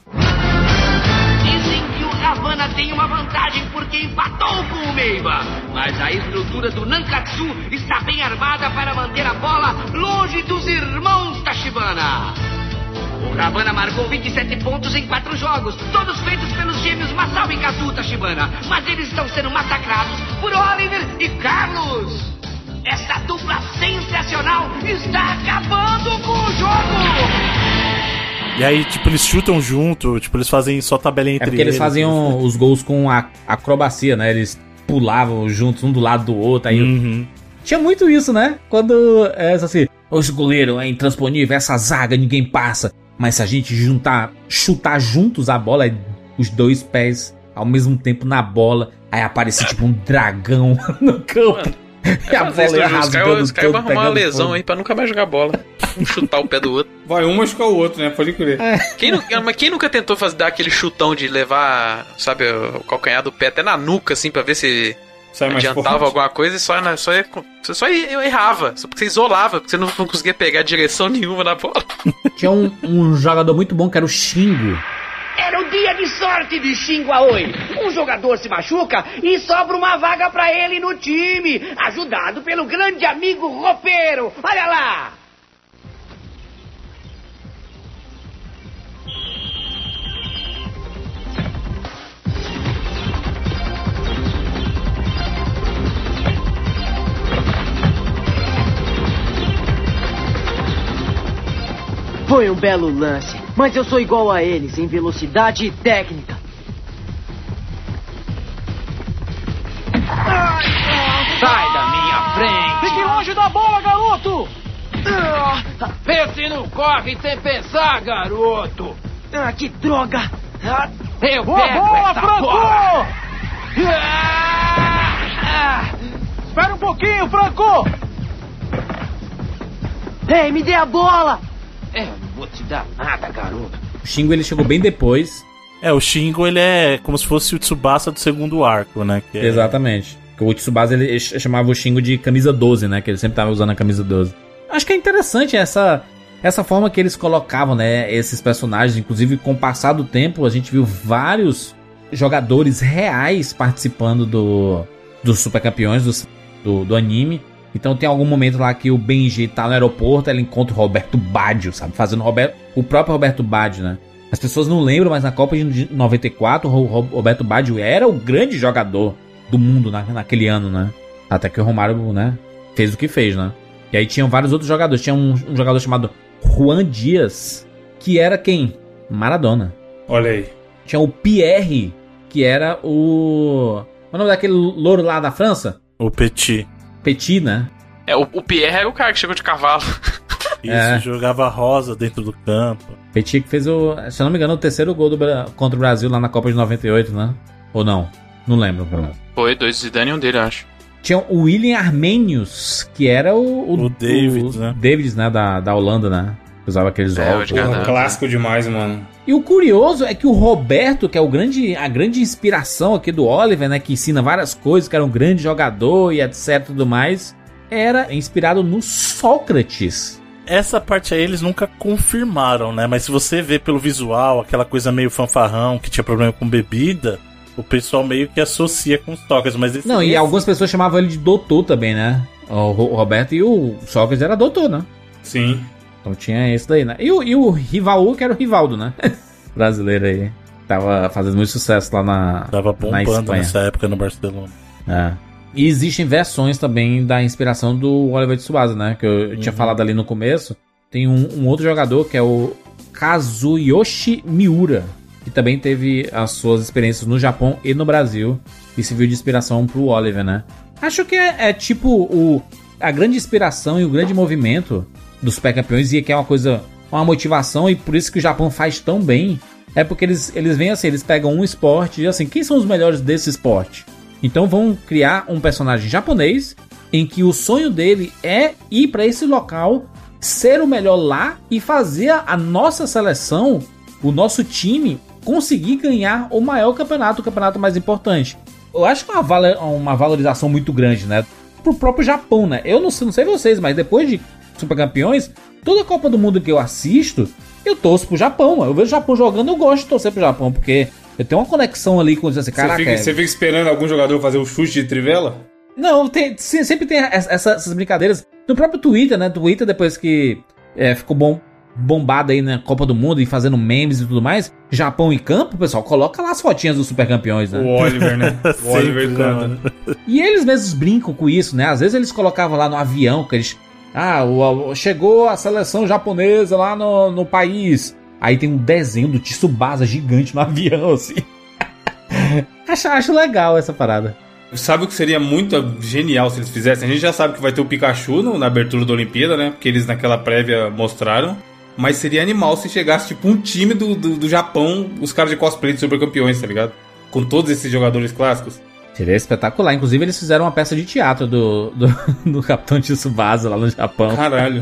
Dizem que o Havana tem uma vantagem porque empatou com o Meiba, mas a estrutura do Nankatsu está bem armada para manter a bola longe dos irmãos Tachibana. O Havana marcou vinte e sete pontos em quatro jogos, todos feitos pelos gêmeos Masao e Kazu Tachibana, mas eles estão sendo massacrados por Oliver e Carlos. Essa dupla sensacional está acabando com o jogo! E aí, tipo, eles chutam junto, tipo, eles fazem só tabelinha entre eles. É porque eles, eles faziam os gols com a acrobacia, né? Eles pulavam juntos, um do lado do outro, aí... Uhum. Tinha muito isso, né? Quando, é assim, os goleiros é intransponível, essa zaga ninguém passa. Mas se a gente juntar, chutar juntos a bola, os dois pés ao mesmo tempo na bola, aí aparece tipo um dragão no campo. Mano, e a bola ia rasgando. Os caras vão arrumar uma lesão fogo. Aí pra nunca mais jogar bola. Um chutar o pé do outro. Vai um machucar o outro, né? Pode crer. É. Quem, mas quem nunca tentou fazer, dar aquele chutão de levar, sabe, o calcanhar do pé até na nuca, assim, pra ver se sai adiantava alguma coisa e só, só, ia, só eu errava. Só porque você isolava, porque você não, não conseguia pegar direção nenhuma na bola. Tinha um, um jogador muito bom que era o Shingo. Era o dia de sorte de Shingo Aoi. Um jogador se machuca e sobra uma vaga pra ele no time, ajudado pelo grande amigo roupeiro. Olha lá! Foi um belo lance, mas eu sou igual a eles em velocidade e técnica. Sai da minha frente! Fique longe da bola, garoto! Vê se não corre sem pensar, garoto! Ah, que droga! Ah, eu Boa pego bola, essa Franco! bola! Ah! Espera um pouquinho, Franco! Ei, me dê a bola! É, eu não vou te dar nada, garoto. O Shingo ele chegou bem depois. É, o Shingo ele é como se fosse o Tsubasa do segundo arco, né? Que é... Exatamente. O Tsubasa ele chamava o Shingo de camisa doze, né? Que ele sempre tava usando a camisa doze. Acho que é interessante essa, essa forma que eles colocavam, né? Esses personagens. Inclusive, com o passar do tempo, a gente viu vários jogadores reais participando do, dos Super Campeões, do, do, do anime. Então tem algum momento lá que o Benji tá no aeroporto, ela encontra o Roberto Baggio, sabe? Fazendo o, Roberto, o próprio Roberto Baggio, né? As pessoas não lembram, mas na Copa de noventa e quatro, o Roberto Baggio era o grande jogador do mundo na, naquele ano, né? Até que o Romário, né, fez o que fez, né? E aí tinham vários outros jogadores. Tinha um, um jogador chamado Juan Dias, que era quem? Maradona. Olha aí. Tinha o Pierre, que era o... Qual é o nome daquele louro lá da França? O Petit. Petit, né? É, o, o Pierre era o cara que chegou de cavalo. Isso, É. jogava rosa dentro do campo. Petit que fez o... Se eu não me engano, o terceiro gol do, Bra- contra o Brasil lá na Copa de noventa e oito, né? Ou não? Não lembro. Foi, dois Zidane e um dele, acho. Tinha o William Armenius, que era o... O, O David, o, né? David, né? Da, da Holanda, né? Usava aqueles É, óculos. o de cada- Clássico demais, mano. E o curioso é que o Roberto, que é o grande, a grande inspiração aqui do Oliver, né? Que ensina várias coisas, que era um grande jogador e etc e tudo mais, era inspirado no Sócrates. Essa parte aí eles nunca confirmaram, né? Mas se você vê pelo visual, aquela coisa meio fanfarrão, que tinha problema com bebida, o pessoal meio que associa com os Sócrates. Mas esse, Não, e esse... algumas pessoas chamavam ele de doutor também, né? O Ro- o Roberto e o Sócrates era doutor, né? Sim. Então tinha esse daí, né? E o, e o Rivaldo, que era o Rivaldo, né? Brasileiro aí. Tava fazendo muito sucesso lá na, Tava na bombando Espanha. nessa época no Barcelona. É. E existem versões também da inspiração do Oliver Tsubasa, né? Que eu, eu tinha falado ali no começo. Tem um, um outro jogador que é o Kazuyoshi Miura, que também teve as suas experiências no Japão e no Brasil e serviu de inspiração pro Oliver, né? Acho que é, é tipo o, a grande inspiração e o grande movimento dos Super Campeões, e que é uma coisa, uma motivação, e por isso que o Japão faz tão bem, é porque eles, eles vêm assim, eles pegam um esporte e assim, quem são os melhores desse esporte? Então vão criar um personagem japonês em que o sonho dele é ir para esse local, ser o melhor lá e fazer a nossa seleção, o nosso time, conseguir ganhar o maior campeonato, o campeonato mais importante. Eu acho que é uma, valo- uma valorização muito grande, né? Pro próprio Japão, né? Eu não sei, não sei vocês, mas depois de Super Campeões, toda a Copa do Mundo que eu assisto, eu torço pro Japão. Eu vejo o Japão jogando, eu gosto de torcer pro Japão, porque eu tenho uma conexão ali com esse Você caraca. fica, você fica esperando algum jogador fazer o chute de trivela? Não, tem, se- sempre tem essa- essas brincadeiras. No próprio Twitter, né? Twitter, depois que é, ficou bom, bombado aí na Copa do Mundo e fazendo memes e tudo mais, Japão em campo, pessoal, coloca lá as fotinhas dos Super Campeões, né? O Oliver, né? O Oliver canta. E eles mesmos brincam com isso, né? Às vezes eles colocavam lá no avião, que eles... Ah, o, o- chegou a seleção japonesa lá no, no país. Aí tem um desenho do Tsubasa gigante no avião, assim. acho, acho legal essa parada. Sabe o que seria muito genial se eles fizessem? A gente já sabe que vai ter o Pikachu no, na abertura da Olimpíada, né? Porque eles naquela prévia mostraram. Mas seria animal se chegasse tipo um time do, do, do Japão, os caras de cosplay de Super Campeões, tá ligado? Com todos esses jogadores clássicos. Seria espetacular. Inclusive, eles fizeram uma peça de teatro do, do, do Capitão Tsubasa lá no Japão. Caralho.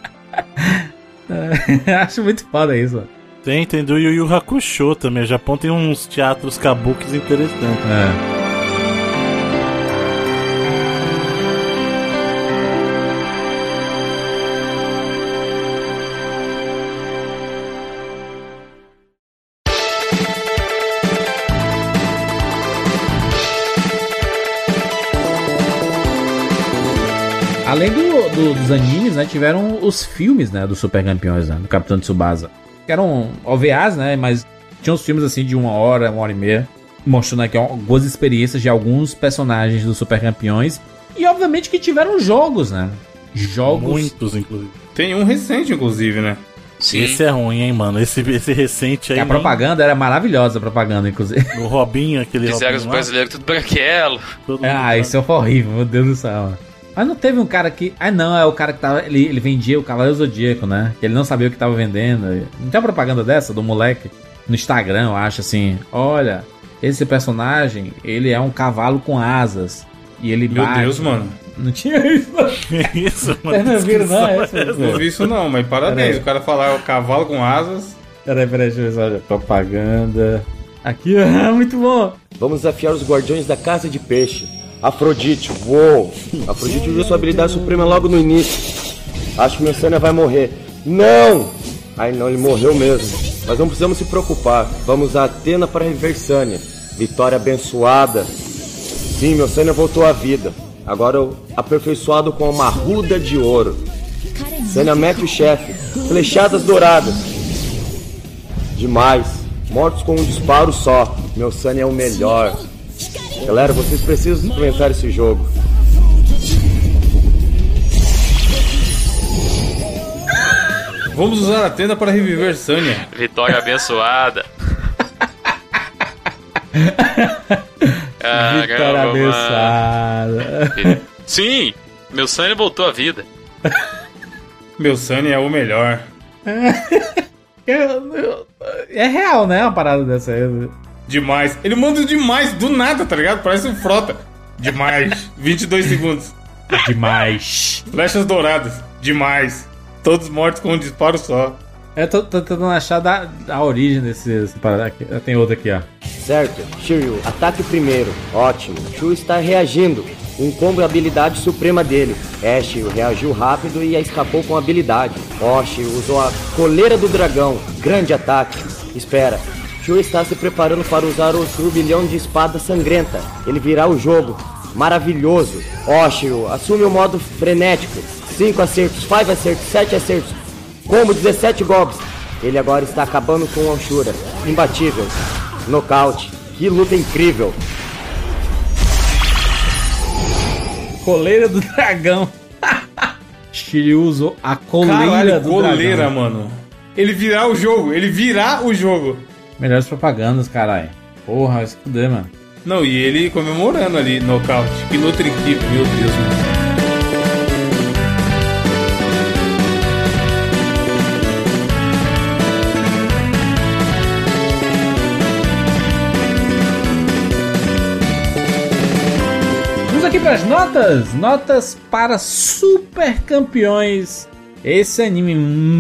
Acho muito foda isso, mano. Tem, tem do Yu Yu Hakusho também. O Japão tem uns teatros kabukis interessantes. É. Além do, do- dos animes, né, tiveram os filmes, né, dos Super Campeões, né, do Capitão Tsubasa. Que eram O V As, né, mas tinham os filmes assim de uma hora, uma hora e meia, mostrando aqui algumas experiências de alguns personagens dos Super Campeões. E obviamente que tiveram jogos, né? Jogos. Muitos, inclusive. Tem um recente, inclusive, né? Sim. Esse é ruim, hein, mano? Esse, esse recente aí. A nem- propaganda era maravilhosa, a propaganda, inclusive. O Robinho, aquele Fizeram Robinho os lá, brasileiros tudo branquelo. todo mundo Ah, lá. isso é horrível, meu Deus do céu. Mas não teve um cara que... Ah, não, é o cara que tava... Ele, ele vendia o Cavaleiro Zodíaco, né? Que ele não sabia o que tava vendendo. Não tem uma propaganda dessa, do moleque? No Instagram, eu acho, assim... Olha, esse personagem, ele é um cavalo com asas. E ele Meu bate... Deus, mano. Não tinha isso, não. Isso, mano. Vocês não viram, não? É essa, Não vi isso não, mas parabéns. O cara falar o cavalo com asas... Peraí, peraí, deixa eu ver só a propaganda... Aqui, ó, muito bom. Vamos desafiar os guardiões da Casa de Peixe. Afrodite, uou! Afrodite usou sua habilidade suprema logo no início. Acho que Messânia vai morrer. Não! Ai não, ele morreu mesmo. Mas não precisamos se preocupar. Vamos a Atena para reviver Sânia. Vitória abençoada. Sim, Messânia voltou à vida. Agora aperfeiçoado com uma ruda de ouro. Sânia mete o chefe. Flechadas douradas. Demais. Mortos com um disparo só. Messânia é o melhor. Galera, vocês precisam experimentar esse jogo. Vamos usar a tenda para reviver Sânia. Vitória abençoada. Vitória abençoada. Sim, meu Sânia voltou à vida. Meu Sânia é o melhor. É real, né? Uma parada dessa aí. Demais. Ele manda demais do nada, tá ligado? Parece um frota. Demais. vinte e dois segundos. Demais. Flechas douradas. Demais. Todos mortos com um disparo só. Eu tô, tô tentando achar da, a origem desse, desse parada aqui. Tem outro aqui, ó. Certo. Shiryu, ataque primeiro. Ótimo. Shu está reagindo. Um combo é a habilidade suprema dele. É, Shiryu reagiu rápido e escapou com habilidade. Ó, Shiryu usou a coleira do dragão. Grande ataque. Espera. Shu está se preparando para usar o turbilhão de espada sangrenta. Ele virá o jogo. Maravilhoso. Ó, Shiryu, assume o modo frenético. cinco acertos, cinco acertos, sete acertos. Combo dezessete golpes. Ele agora está acabando com o Ashura. Imbatível. Nocaute. Que luta incrível. Coleira do dragão. Shiryu usou a coleira Caralho, do coleira, dragão. mano. Ele virar o jogo. Ele virar o jogo. Melhores propagandas, caralho. Porra, vai se fuder, mano. Não, e ele comemorando ali, nocaute. Que luta incrível, meu Deus, mano. Aqui para as notas, notas para Super Campeões, esse anime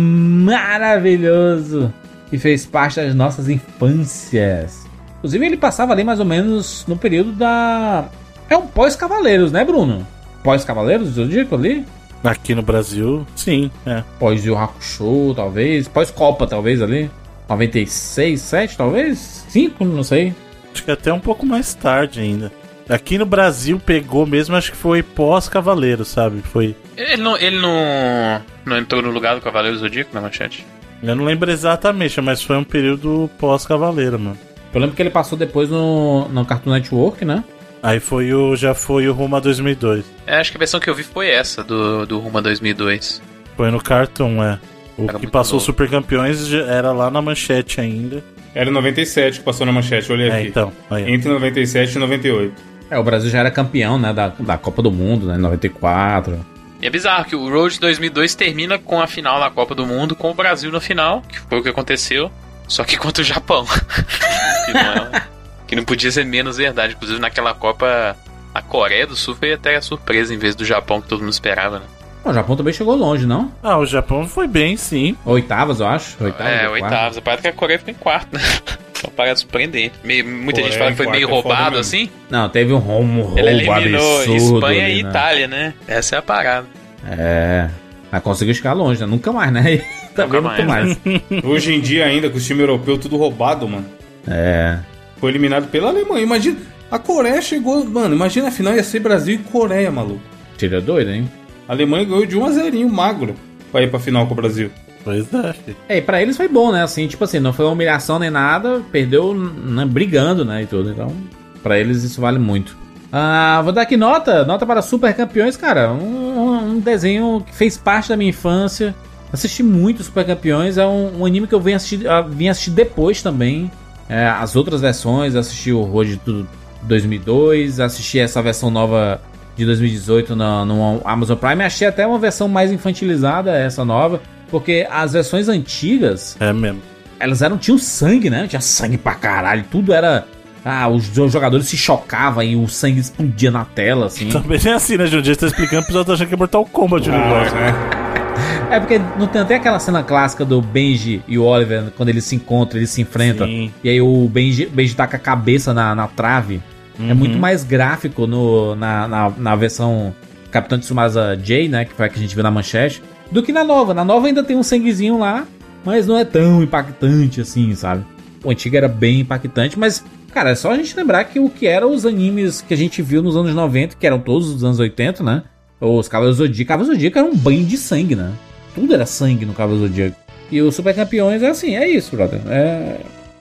maravilhoso que fez parte das nossas infâncias. Inclusive ele passava ali mais ou menos no período da... É um pós-Cavaleiros, né, Bruno? Pós-Cavaleiros do Zodíaco ali? Aqui no Brasil, sim, é. Pós-Yu Hakusho, talvez. Pós-Copa, talvez, ali. noventa e seis, sete, talvez? cinco, não sei. Acho que até um pouco mais tarde ainda. Aqui no Brasil pegou mesmo, acho que foi pós-Cavaleiro, sabe? Foi... Ele não, ele não, não entrou no lugar do Cavaleiro Zodíaco na manchete? Eu não lembro exatamente, mas foi um período pós-Cavaleiro, mano. Eu lembro que ele passou depois no, no Cartoon Network, né? Aí foi o, já foi o Ruma dois mil e dois. É, acho que a versão que eu vi foi essa, do, do Ruma dois mil e dois. Foi no Cartoon, é. O Era que passou novo. Super Campeões já era lá na manchete ainda. Era noventa e sete que passou na manchete, olhei é, aqui. Então, aí. Entre noventa e sete e noventa e oito. É, o Brasil já era campeão, né, da, da Copa do Mundo, né, em noventa e quatro. E é bizarro que o Road dois mil e dois termina com a final da Copa do Mundo, com o Brasil na final, que foi o que aconteceu, só que contra o Japão. que, não é, que não podia ser menos verdade. Inclusive naquela Copa, a Coreia do Sul foi até a surpresa em vez do Japão, que todo mundo esperava, né? O Japão também chegou longe, não? Ah, o Japão foi bem, sim. Oitavas, eu acho. Oitavas, é, oitavas. A parada que a Coreia ficou em quarto, né? Uma parada surpreendente. Meio, muita Coreia, gente fala que foi meio roubado, é assim. Não, teve um roubo, roubo Ele eliminou absurdo Espanha ali, e né? Itália, né? Essa é a parada. É... Mas conseguiu chegar longe, né? Nunca mais, né? Também nunca mais. Hoje em dia ainda, com o time europeu tudo roubado, mano. É... Foi eliminado pela Alemanha. Imagina, a Coreia chegou... Mano, imagina a final ia ser Brasil e Coreia, maluco. Tira doido, hein? A Alemanha ganhou de um a zero magro pra ir pra final com o Brasil. Pois é. É, e pra eles foi bom, né? Assim, tipo assim, não foi uma humilhação nem nada, perdeu, né, brigando, né, e tudo. Então, pra eles isso vale muito. Ah, vou dar aqui nota, nota para Super Campeões, cara. Um, um desenho que fez parte da minha infância. Assisti muito Super Campeões, é um, um anime que eu vim assistir, vim assistir depois também. É, as outras versões, assisti o Road do dois mil e dois, assisti essa versão nova de dois mil e dezoito no, no Amazon Prime. Achei até uma versão mais infantilizada, essa nova, porque as versões antigas... É mesmo. Elas eram, tinham sangue, né? Tinha sangue pra caralho, tudo era... Ah, os jogadores se chocavam e o sangue explodia na tela, assim. Também é assim, né, Júlio? Você tá explicando, o pessoal tá achando que é Mortal Kombat o negócio, né? É porque não tem até aquela cena clássica do Benji e o Oliver, quando eles se encontram, eles se enfrentam. Sim. E aí o Benji, Benji taca a cabeça na, na trave. Uhum. É muito mais gráfico no, na, na, na versão Capitão Tsubasa J, né? Que foi a que a gente viu na manchete. Do que na nova. Na nova ainda tem um sanguezinho lá, mas não é tão impactante assim, sabe? O antigo era bem impactante, mas... Cara, é só a gente lembrar que o que eram os animes que a gente viu nos anos noventa, que eram todos os anos oitenta, né? Os Cavaleiros do Zodíaco. Cavaleiros do Zodíaco era um banho de sangue, né? Tudo era sangue no Cavaleiros do Zodíaco. E o Super Campeões é assim, é isso, brother. É...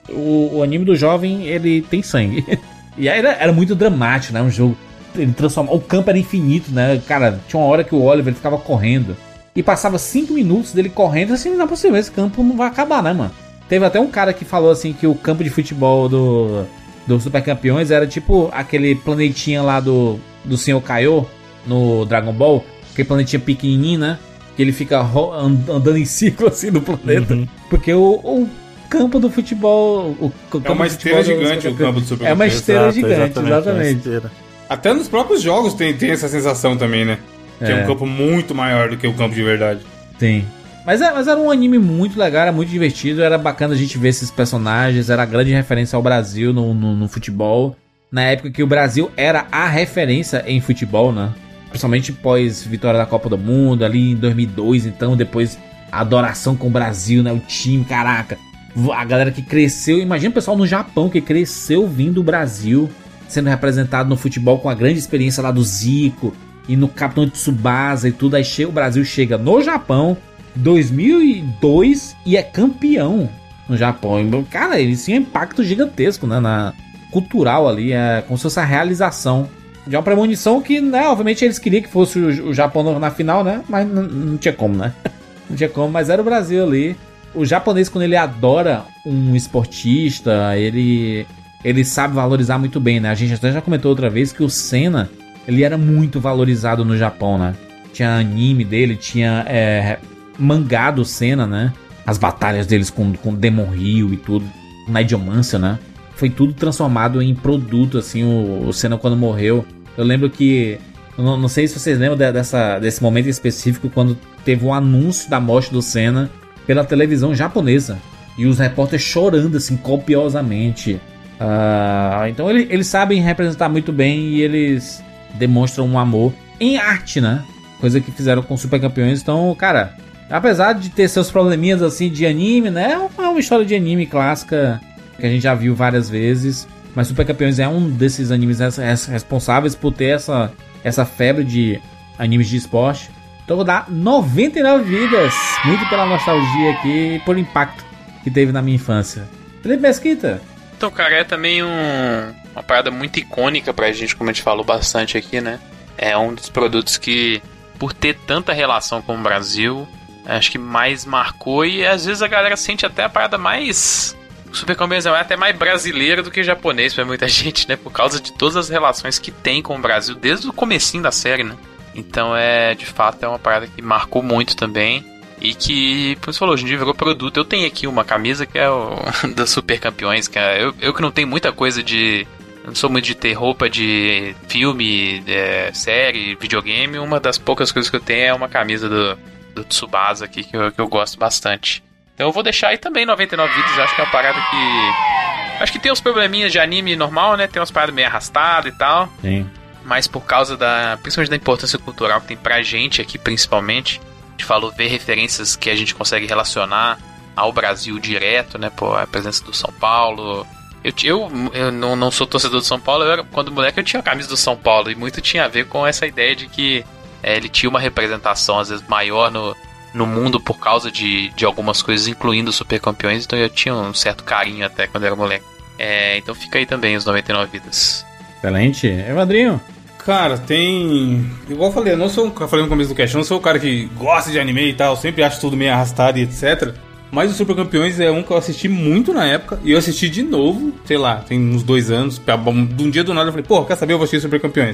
O, o anime do jovem, ele tem sangue. E aí era, era muito dramático, né? Um jogo... Ele transforma... O campo era infinito, né? Cara, tinha uma hora que o Oliver ele ficava correndo. E passava cinco minutos dele correndo, assim, não é possível, esse campo não vai acabar, né, mano? Teve até um cara que falou, assim, que o campo de futebol do... do Super Campeões era tipo aquele planetinha lá do, do senhor Kaiô no Dragon Ball, aquele planetinha pequenininho, né? Que ele fica ro- andando em círculo assim no planeta. Uhum. Porque o, o campo do futebol. O, o é uma esteira gigante o campo do Super Campeões. É uma esteira Exato, gigante, exatamente. exatamente. exatamente. Até nos próprios jogos tem, tem essa sensação também, né? Que é. é um campo muito maior do que o campo de verdade. Tem. Mas, é, mas era um anime muito legal, era muito divertido, era bacana a gente ver esses personagens, era a grande referência ao Brasil no, no, no futebol. Na época que o Brasil era a referência em futebol, né? Principalmente pós vitória da Copa do Mundo, ali em dois mil e dois, então, depois a adoração com o Brasil, né? O time, caraca. A galera que cresceu, imagina o pessoal no Japão que cresceu vindo do Brasil, sendo representado no futebol com a grande experiência lá do Zico e no Capitão Tsubasa e tudo. Aí chega, o Brasil chega no Japão, dois mil e dois, e é campeão no Japão. Cara, eles tinham um impacto gigantesco, né, na cultural ali, é como se fosse a realização de uma premonição que, né, obviamente eles queriam que fosse o, o Japão na final, né, mas não, não tinha como, né, não tinha como, mas era o Brasil ali. O japonês, quando ele adora um esportista, ele, ele sabe valorizar muito bem, né, a gente até já comentou outra vez que o Senna, ele era muito valorizado no Japão, né, tinha anime dele, tinha é, mangá do Senna, né? As batalhas deles com, com Demon Hill e tudo, na Idiomancia, né? Foi tudo transformado em produto, assim, o, o Senna quando morreu. Eu lembro que, eu não, não sei se vocês lembram de, dessa, desse momento específico, quando teve um anúncio da morte do Senna pela televisão japonesa. E os repórteres chorando, assim, copiosamente. Uh, então ele, eles sabem representar muito bem e eles demonstram um amor em arte, né? Coisa que fizeram com Super Campeões. Então, cara... Apesar de ter seus probleminhas assim de anime, né? É uma história de anime clássica que a gente já viu várias vezes. Mas Super Campeões é um desses animes responsáveis por ter essa, essa febre de animes de esporte. Então eu vou dar noventa e nove vidas. Muito pela nostalgia aqui e por impacto que teve na minha infância. Felipe Mesquita. Então, cara, é também um, uma parada muito icônica pra gente, como a gente falou bastante aqui, né? É um dos produtos que, por ter tanta relação com o Brasil... acho que mais marcou e às vezes a galera sente até a parada mais... O Super Campeões é até mais brasileiro do que japonês pra muita gente, né? Por causa de todas as relações que tem com o Brasil desde o comecinho da série, né? Então é, de fato, é uma parada que marcou muito também e que, como você falou, hoje em dia virou produto. Eu tenho aqui uma camisa que é o da Super Campeões, que é, eu, eu que não tenho muita coisa de... Eu não sou muito de ter roupa de filme, é, série, videogame. Uma das poucas coisas que eu tenho é uma camisa do... do Tsubasa aqui, que eu, que eu gosto bastante. Então eu vou deixar aí também noventa e nove vidas, acho que é uma parada que... Acho que tem uns probleminhas de anime normal, né? Tem umas paradas meio arrastadas e tal. Sim. Mas por causa da... principalmente da importância cultural que tem pra gente aqui, principalmente. A gente falou, ver referências que a gente consegue relacionar ao Brasil direto, né? Pô, a presença do São Paulo... Eu, eu, eu não, não sou torcedor do São Paulo, eu era, quando moleque eu tinha a camisa do São Paulo. E muito tinha a ver com essa ideia de que é, ele tinha uma representação, às vezes, maior no, no mundo por causa de, de algumas coisas, incluindo os Super Campeões. Então eu tinha um certo carinho até quando era moleque. É, então fica aí também os noventa e nove vidas. Excelente. Evandrinho? Cara, tem... Igual eu falei, eu não sou, eu falei no começo do cast, eu não sou o cara que gosta de anime e tal, sempre acho tudo meio arrastado e etcétera. Mas o Super Campeões é um que eu assisti muito na época. E eu assisti de novo, sei lá, tem uns dois anos. De um dia do nada eu falei, pô, quer saber? Eu vou assistir Super Campeões.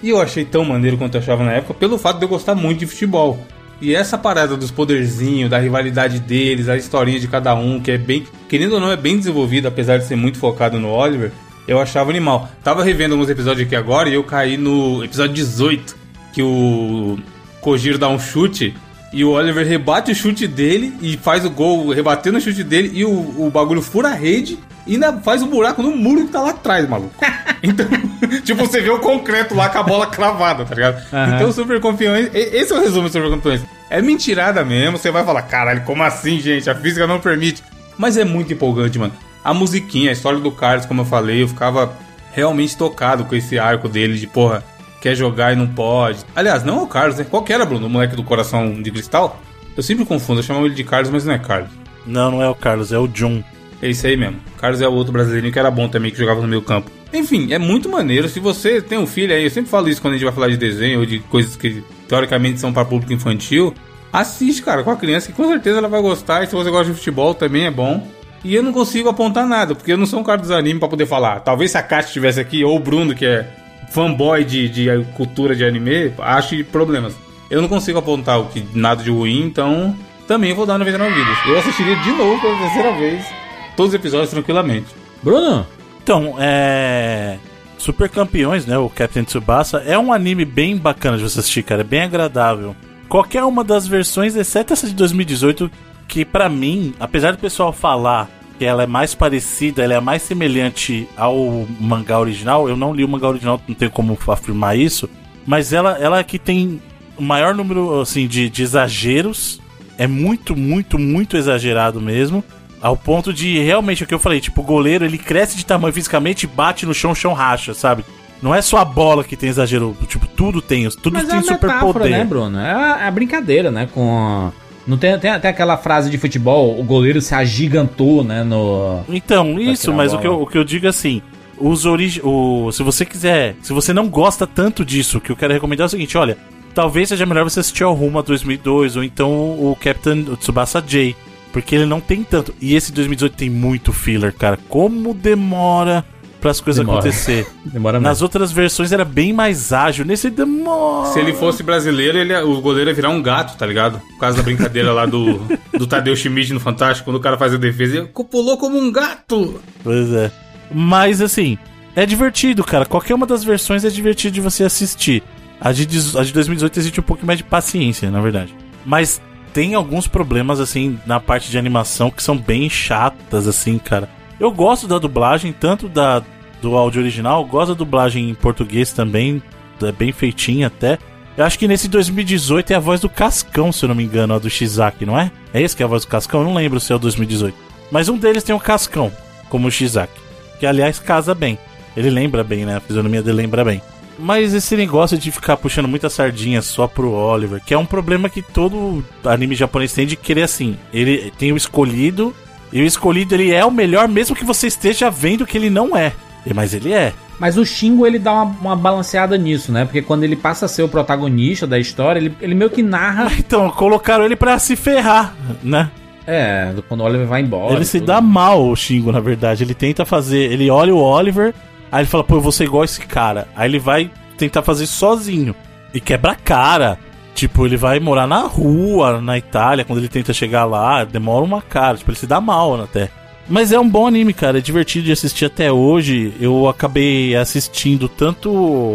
E eu achei tão maneiro quanto eu achava na época, pelo fato de eu gostar muito de futebol. E essa parada dos poderzinhos, da rivalidade deles, a historinha de cada um, que é bem, querendo ou não, é bem desenvolvida, apesar de ser muito focado no Oliver, eu achava animal. Tava revendo alguns episódios aqui agora e eu caí no episódio dezoito, que o Kojiro dá um chute e o Oliver rebate o chute dele e faz o gol rebatendo o chute dele e o, o bagulho fura a rede e ainda faz um buraco no muro que tá lá atrás, maluco. Então, tipo, você vê o concreto lá com a bola cravada, tá ligado? Uhum. Então, Super Campeões, esse é o resumo do Super Campeões. É mentirada mesmo, você vai falar, caralho, como assim, gente? A física não permite. Mas é muito empolgante, mano. A musiquinha, a história do Carlos, como eu falei, eu ficava realmente tocado com esse arco dele de, porra, quer jogar e não pode. Aliás, não é o Carlos, né? Qual que era, Bruno? O moleque do coração de cristal? Eu sempre confundo, eu chamo ele de Carlos, mas não é Carlos. Não, não é o Carlos, é o John. É isso aí mesmo. O Carlos é o outro brasileirinho que era bom também, que jogava no meio campo. Enfim, é muito maneiro. Se você tem um filho aí, eu sempre falo isso quando a gente vai falar de desenho ou de coisas que teoricamente são para público infantil. Assiste, cara, com a criança, que com certeza ela vai gostar. E se você gosta de futebol, também é bom. E eu não consigo apontar nada, porque eu não sou um cara dos animes pra poder falar. Talvez se a Kátia estivesse aqui, ou o Bruno, que é fanboy de, de cultura de anime, ache problemas. Eu não consigo apontar o que, nada de ruim, então também vou dar noventa e nove vidas. Eu assistiria de novo pela terceira vez todos os episódios tranquilamente. Bruno? Então, é... Super Campeões, né? O Captain Tsubasa é um anime bem bacana de você assistir, cara. É bem agradável. Qualquer uma das versões, exceto essa de dois mil e dezoito, que pra mim, apesar do pessoal falar que ela é mais parecida, ela é mais semelhante ao mangá original, eu não li o mangá original, não tenho como afirmar isso, mas ela, ela é que tem o maior número assim, de, de exageros, é muito, muito, muito exagerado mesmo, ao ponto de realmente o que eu falei, tipo, o goleiro ele cresce de tamanho fisicamente e bate no chão, o chão racha, sabe? Não é só a bola que tem exagero, tipo, tudo tem, tudo mas tem é superpoder. Né, Bruno? É a, é a brincadeira, né, com... Não tem, tem até aquela frase de futebol, o goleiro se agigantou, né, no... Então, isso, mas o que, eu, o que eu digo é assim, os origi... o, se você quiser, se você não gosta tanto disso, o que eu quero recomendar é o seguinte, olha, talvez seja melhor você assistir ao Ruma dois mil e dois, ou então o Captain o Tsubasa J, porque ele não tem tanto, e esse dois mil e dezoito tem muito filler, cara, como demora para as coisas demora. acontecer. Demora mesmo. Nas outras versões era bem mais ágil, nesse demora. Se ele fosse brasileiro, ele, o goleiro ia virar um gato, tá ligado? Por causa da brincadeira lá do, do Tadeu Schmidt no Fantástico, quando o cara faz a defesa, ele pulou como um gato. Pois é. Mas assim, é divertido, cara. Qualquer uma das versões é divertido de você assistir. A de, a de dois mil e dezoito existe um pouco mais de paciência, na verdade. Mas tem alguns problemas, assim, na parte de animação que são bem chatas, assim, cara. Eu gosto da dublagem, tanto da, do áudio original, gosto da dublagem em português também, é bem feitinha até. Eu acho que nesse dois mil e dezoito é a voz do Cascão, se eu não me engano, a do Shizaki, não é? É esse que é a voz do Cascão? Eu não lembro se é o dois mil e dezoito. Mas um deles tem o Cascão, como o Shizaki, que aliás casa bem. Ele lembra bem, né? A fisionomia dele lembra bem. Mas esse negócio de ficar puxando muita sardinha só pro Oliver, que é um problema que todo anime japonês tem de querer assim. Ele tem o escolhido... E o escolhido, ele é o melhor, mesmo que você esteja vendo que ele não é. Mas ele é. Mas o Shingo, ele dá uma, uma balanceada nisso, né? Porque quando ele passa a ser o protagonista da história, ele, ele meio que narra... Então, colocaram ele pra se ferrar, né? É, quando o Oliver vai embora. Ele se tudo. dá mal, o Shingo, na verdade. Ele tenta fazer... Ele olha o Oliver, aí ele fala, pô, eu vou ser igual a esse cara. Aí ele vai tentar fazer sozinho. E quebra a cara. Tipo, ele vai morar na rua, na Itália, quando ele tenta chegar lá, demora uma cara, tipo, ele se dá mal até. Mas é um bom anime, cara, é divertido de assistir até hoje. Eu acabei assistindo tanto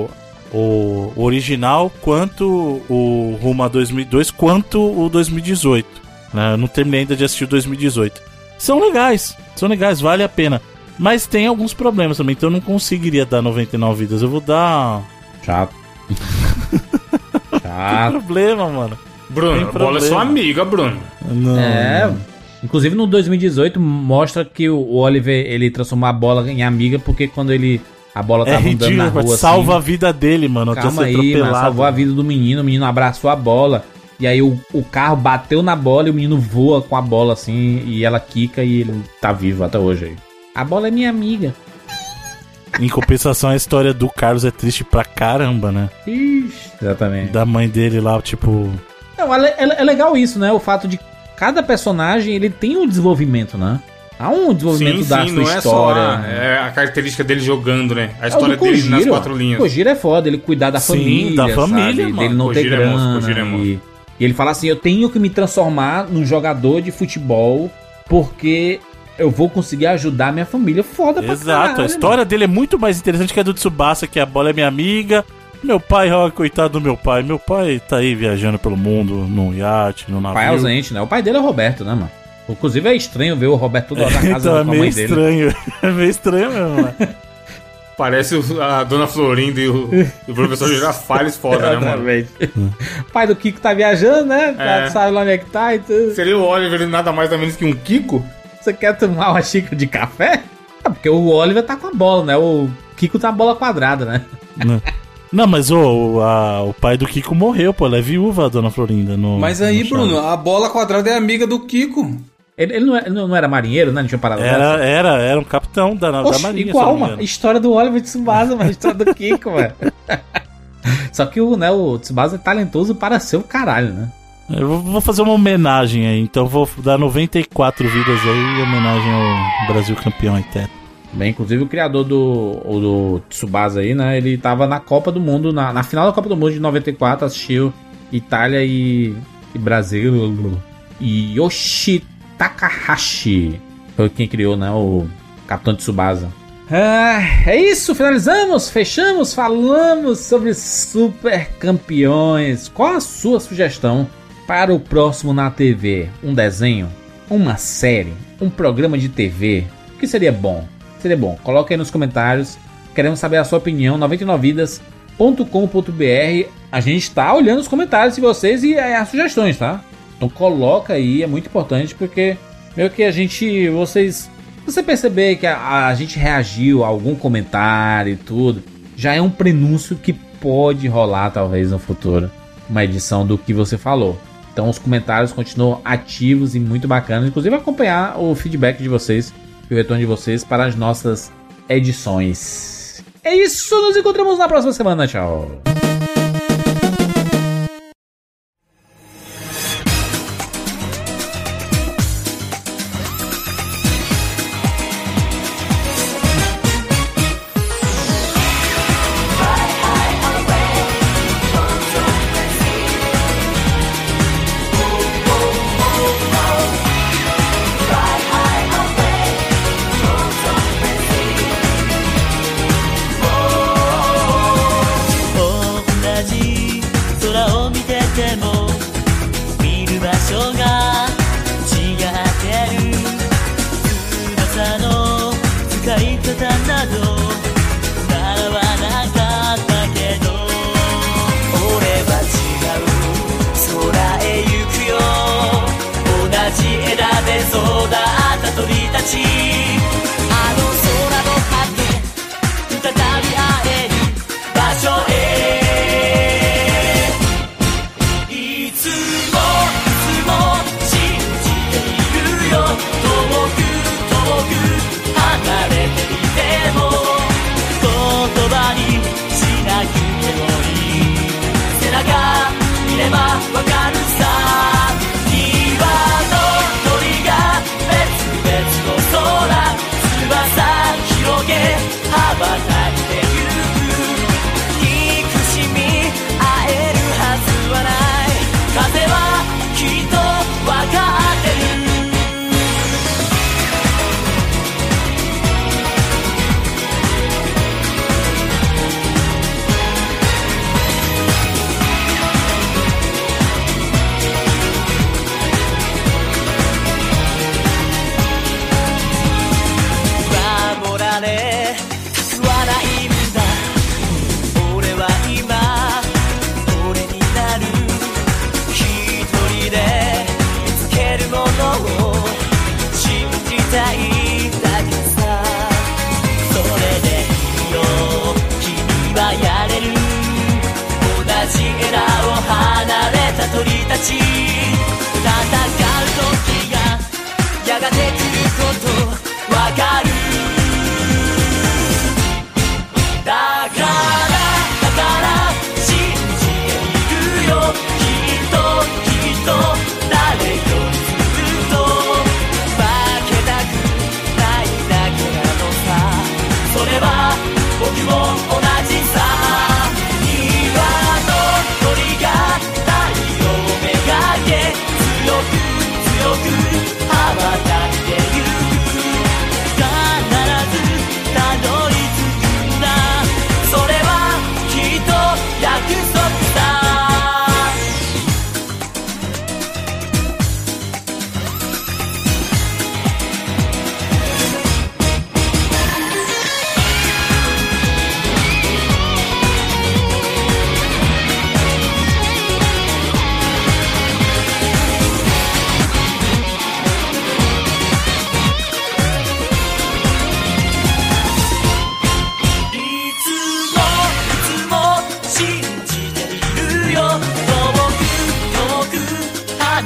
o original, quanto o Ruma dois mil e dois, quanto o dois mil e dezoito. Né? Eu não terminei ainda de assistir o dois mil e dezoito. São legais, são legais, vale a pena. Mas tem alguns problemas também, então eu não conseguiria dar noventa e nove vidas, eu vou dar... Chato. Tem problema, mano. Bruno, a bola é sua amiga, Bruno. Não. É. Inclusive no dois mil e dezoito mostra que o Oliver, ele transformou a bola em amiga, porque quando ele a bola tava é andando na rua salva assim, a vida dele, mano. Calma aí, mano, salvou a vida do menino, o menino abraçou a bola. E aí o, o carro bateu na bola e o menino voa com a bola assim, e ela quica e ele tá vivo até hoje aí. A bola é minha amiga. Em compensação, a história do Carlos é triste pra caramba, né? Ixi, exatamente. Da mãe dele lá, tipo... Não, é, é, é legal isso, né? O fato de cada personagem, ele tem um desenvolvimento, né? Há um desenvolvimento sim, da sim, sua não história. É só a, é a característica dele jogando, né? A história é dele nas quatro linhas. O Kojiro é foda, ele cuidar da Sim, família, da família, sabe? mano. Dele não Kojiro ter é monstro, grana. Kojiro é monstro. e, e ele fala assim, eu tenho que me transformar num jogador de futebol porque eu vou conseguir ajudar minha família. Foda pra Exato, caralho, a história mano. dele é muito mais interessante que a do Tsubasa, que a bola é minha amiga. Meu pai, ó, coitado do meu pai. Meu pai tá aí viajando pelo mundo, num iate, no O navio. pai é ausente, né? O pai dele é o Roberto, né, mano? Inclusive é estranho ver o Roberto toda hora na casa então, da é meio mãe dele. estranho. É meio estranho mesmo, mano. Parece o- a Dona Florinda e o, e o professor Girafales foda, né, mano? Exatamente. O pai do Kiko tá viajando, né? Tá, É. sabe lá onde é que tá e tudo. Seria o Oliver nada mais nada menos que um Kiko? Você quer tomar uma xícara de café? É porque o Oliver tá com a bola, né? O Kiko tá a bola quadrada, né? Não, Não, mas ô, o, a- o pai do Kiko morreu, pô. Ela é viúva, a Dona Florinda. No, Mas aí, no Bruno, Chaves. a bola quadrada é amiga do Kiko. Ele, ele não, é- não era marinheiro, né? Não tinha parado Era, era, era um capitão da, da Oxe, Marinha. se eu igual, não me mano. engano. História do Oliver Tsubasa, mano. História do Kiko, mano. Só que o, né, o Tsubasa é talentoso para ser o caralho, né? Eu vou- vou fazer uma homenagem aí, então vou dar noventa e quatro vidas aí em homenagem ao Brasil campeão eterno. Bem, inclusive o criador do, o do Tsubasa aí, né? Ele tava na Copa do Mundo, na, na final da Copa do Mundo de noventa e quatro, assistiu Itália e, e Brasil. E Yoshi Takahashi foi quem criou, né? O Capitão Tsubasa. Ah, é isso, finalizamos, fechamos, falamos sobre super campeões. Qual a sua sugestão para o próximo na T V? Um desenho? Uma série? Um programa de T V? O que seria bom? Seria bom, coloque aí nos comentários. Queremos saber a sua opinião. noventa e nove vidas ponto com ponto b r. A gente tá olhando os comentários de vocês e é, as sugestões, tá? Então coloca aí, é muito importante porque meio que a gente, vocês, você perceber que a, a gente reagiu a algum comentário e tudo, já é um prenúncio que pode rolar talvez no futuro uma edição do que você falou. Então os comentários continuam ativos e muito bacanas, inclusive acompanhar o feedback de vocês e o retorno de vocês para as nossas edições. É isso, nos encontramos na próxima semana, tchau.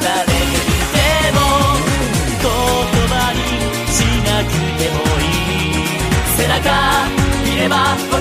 誰にでも言葉にしなくてもいい背中見れば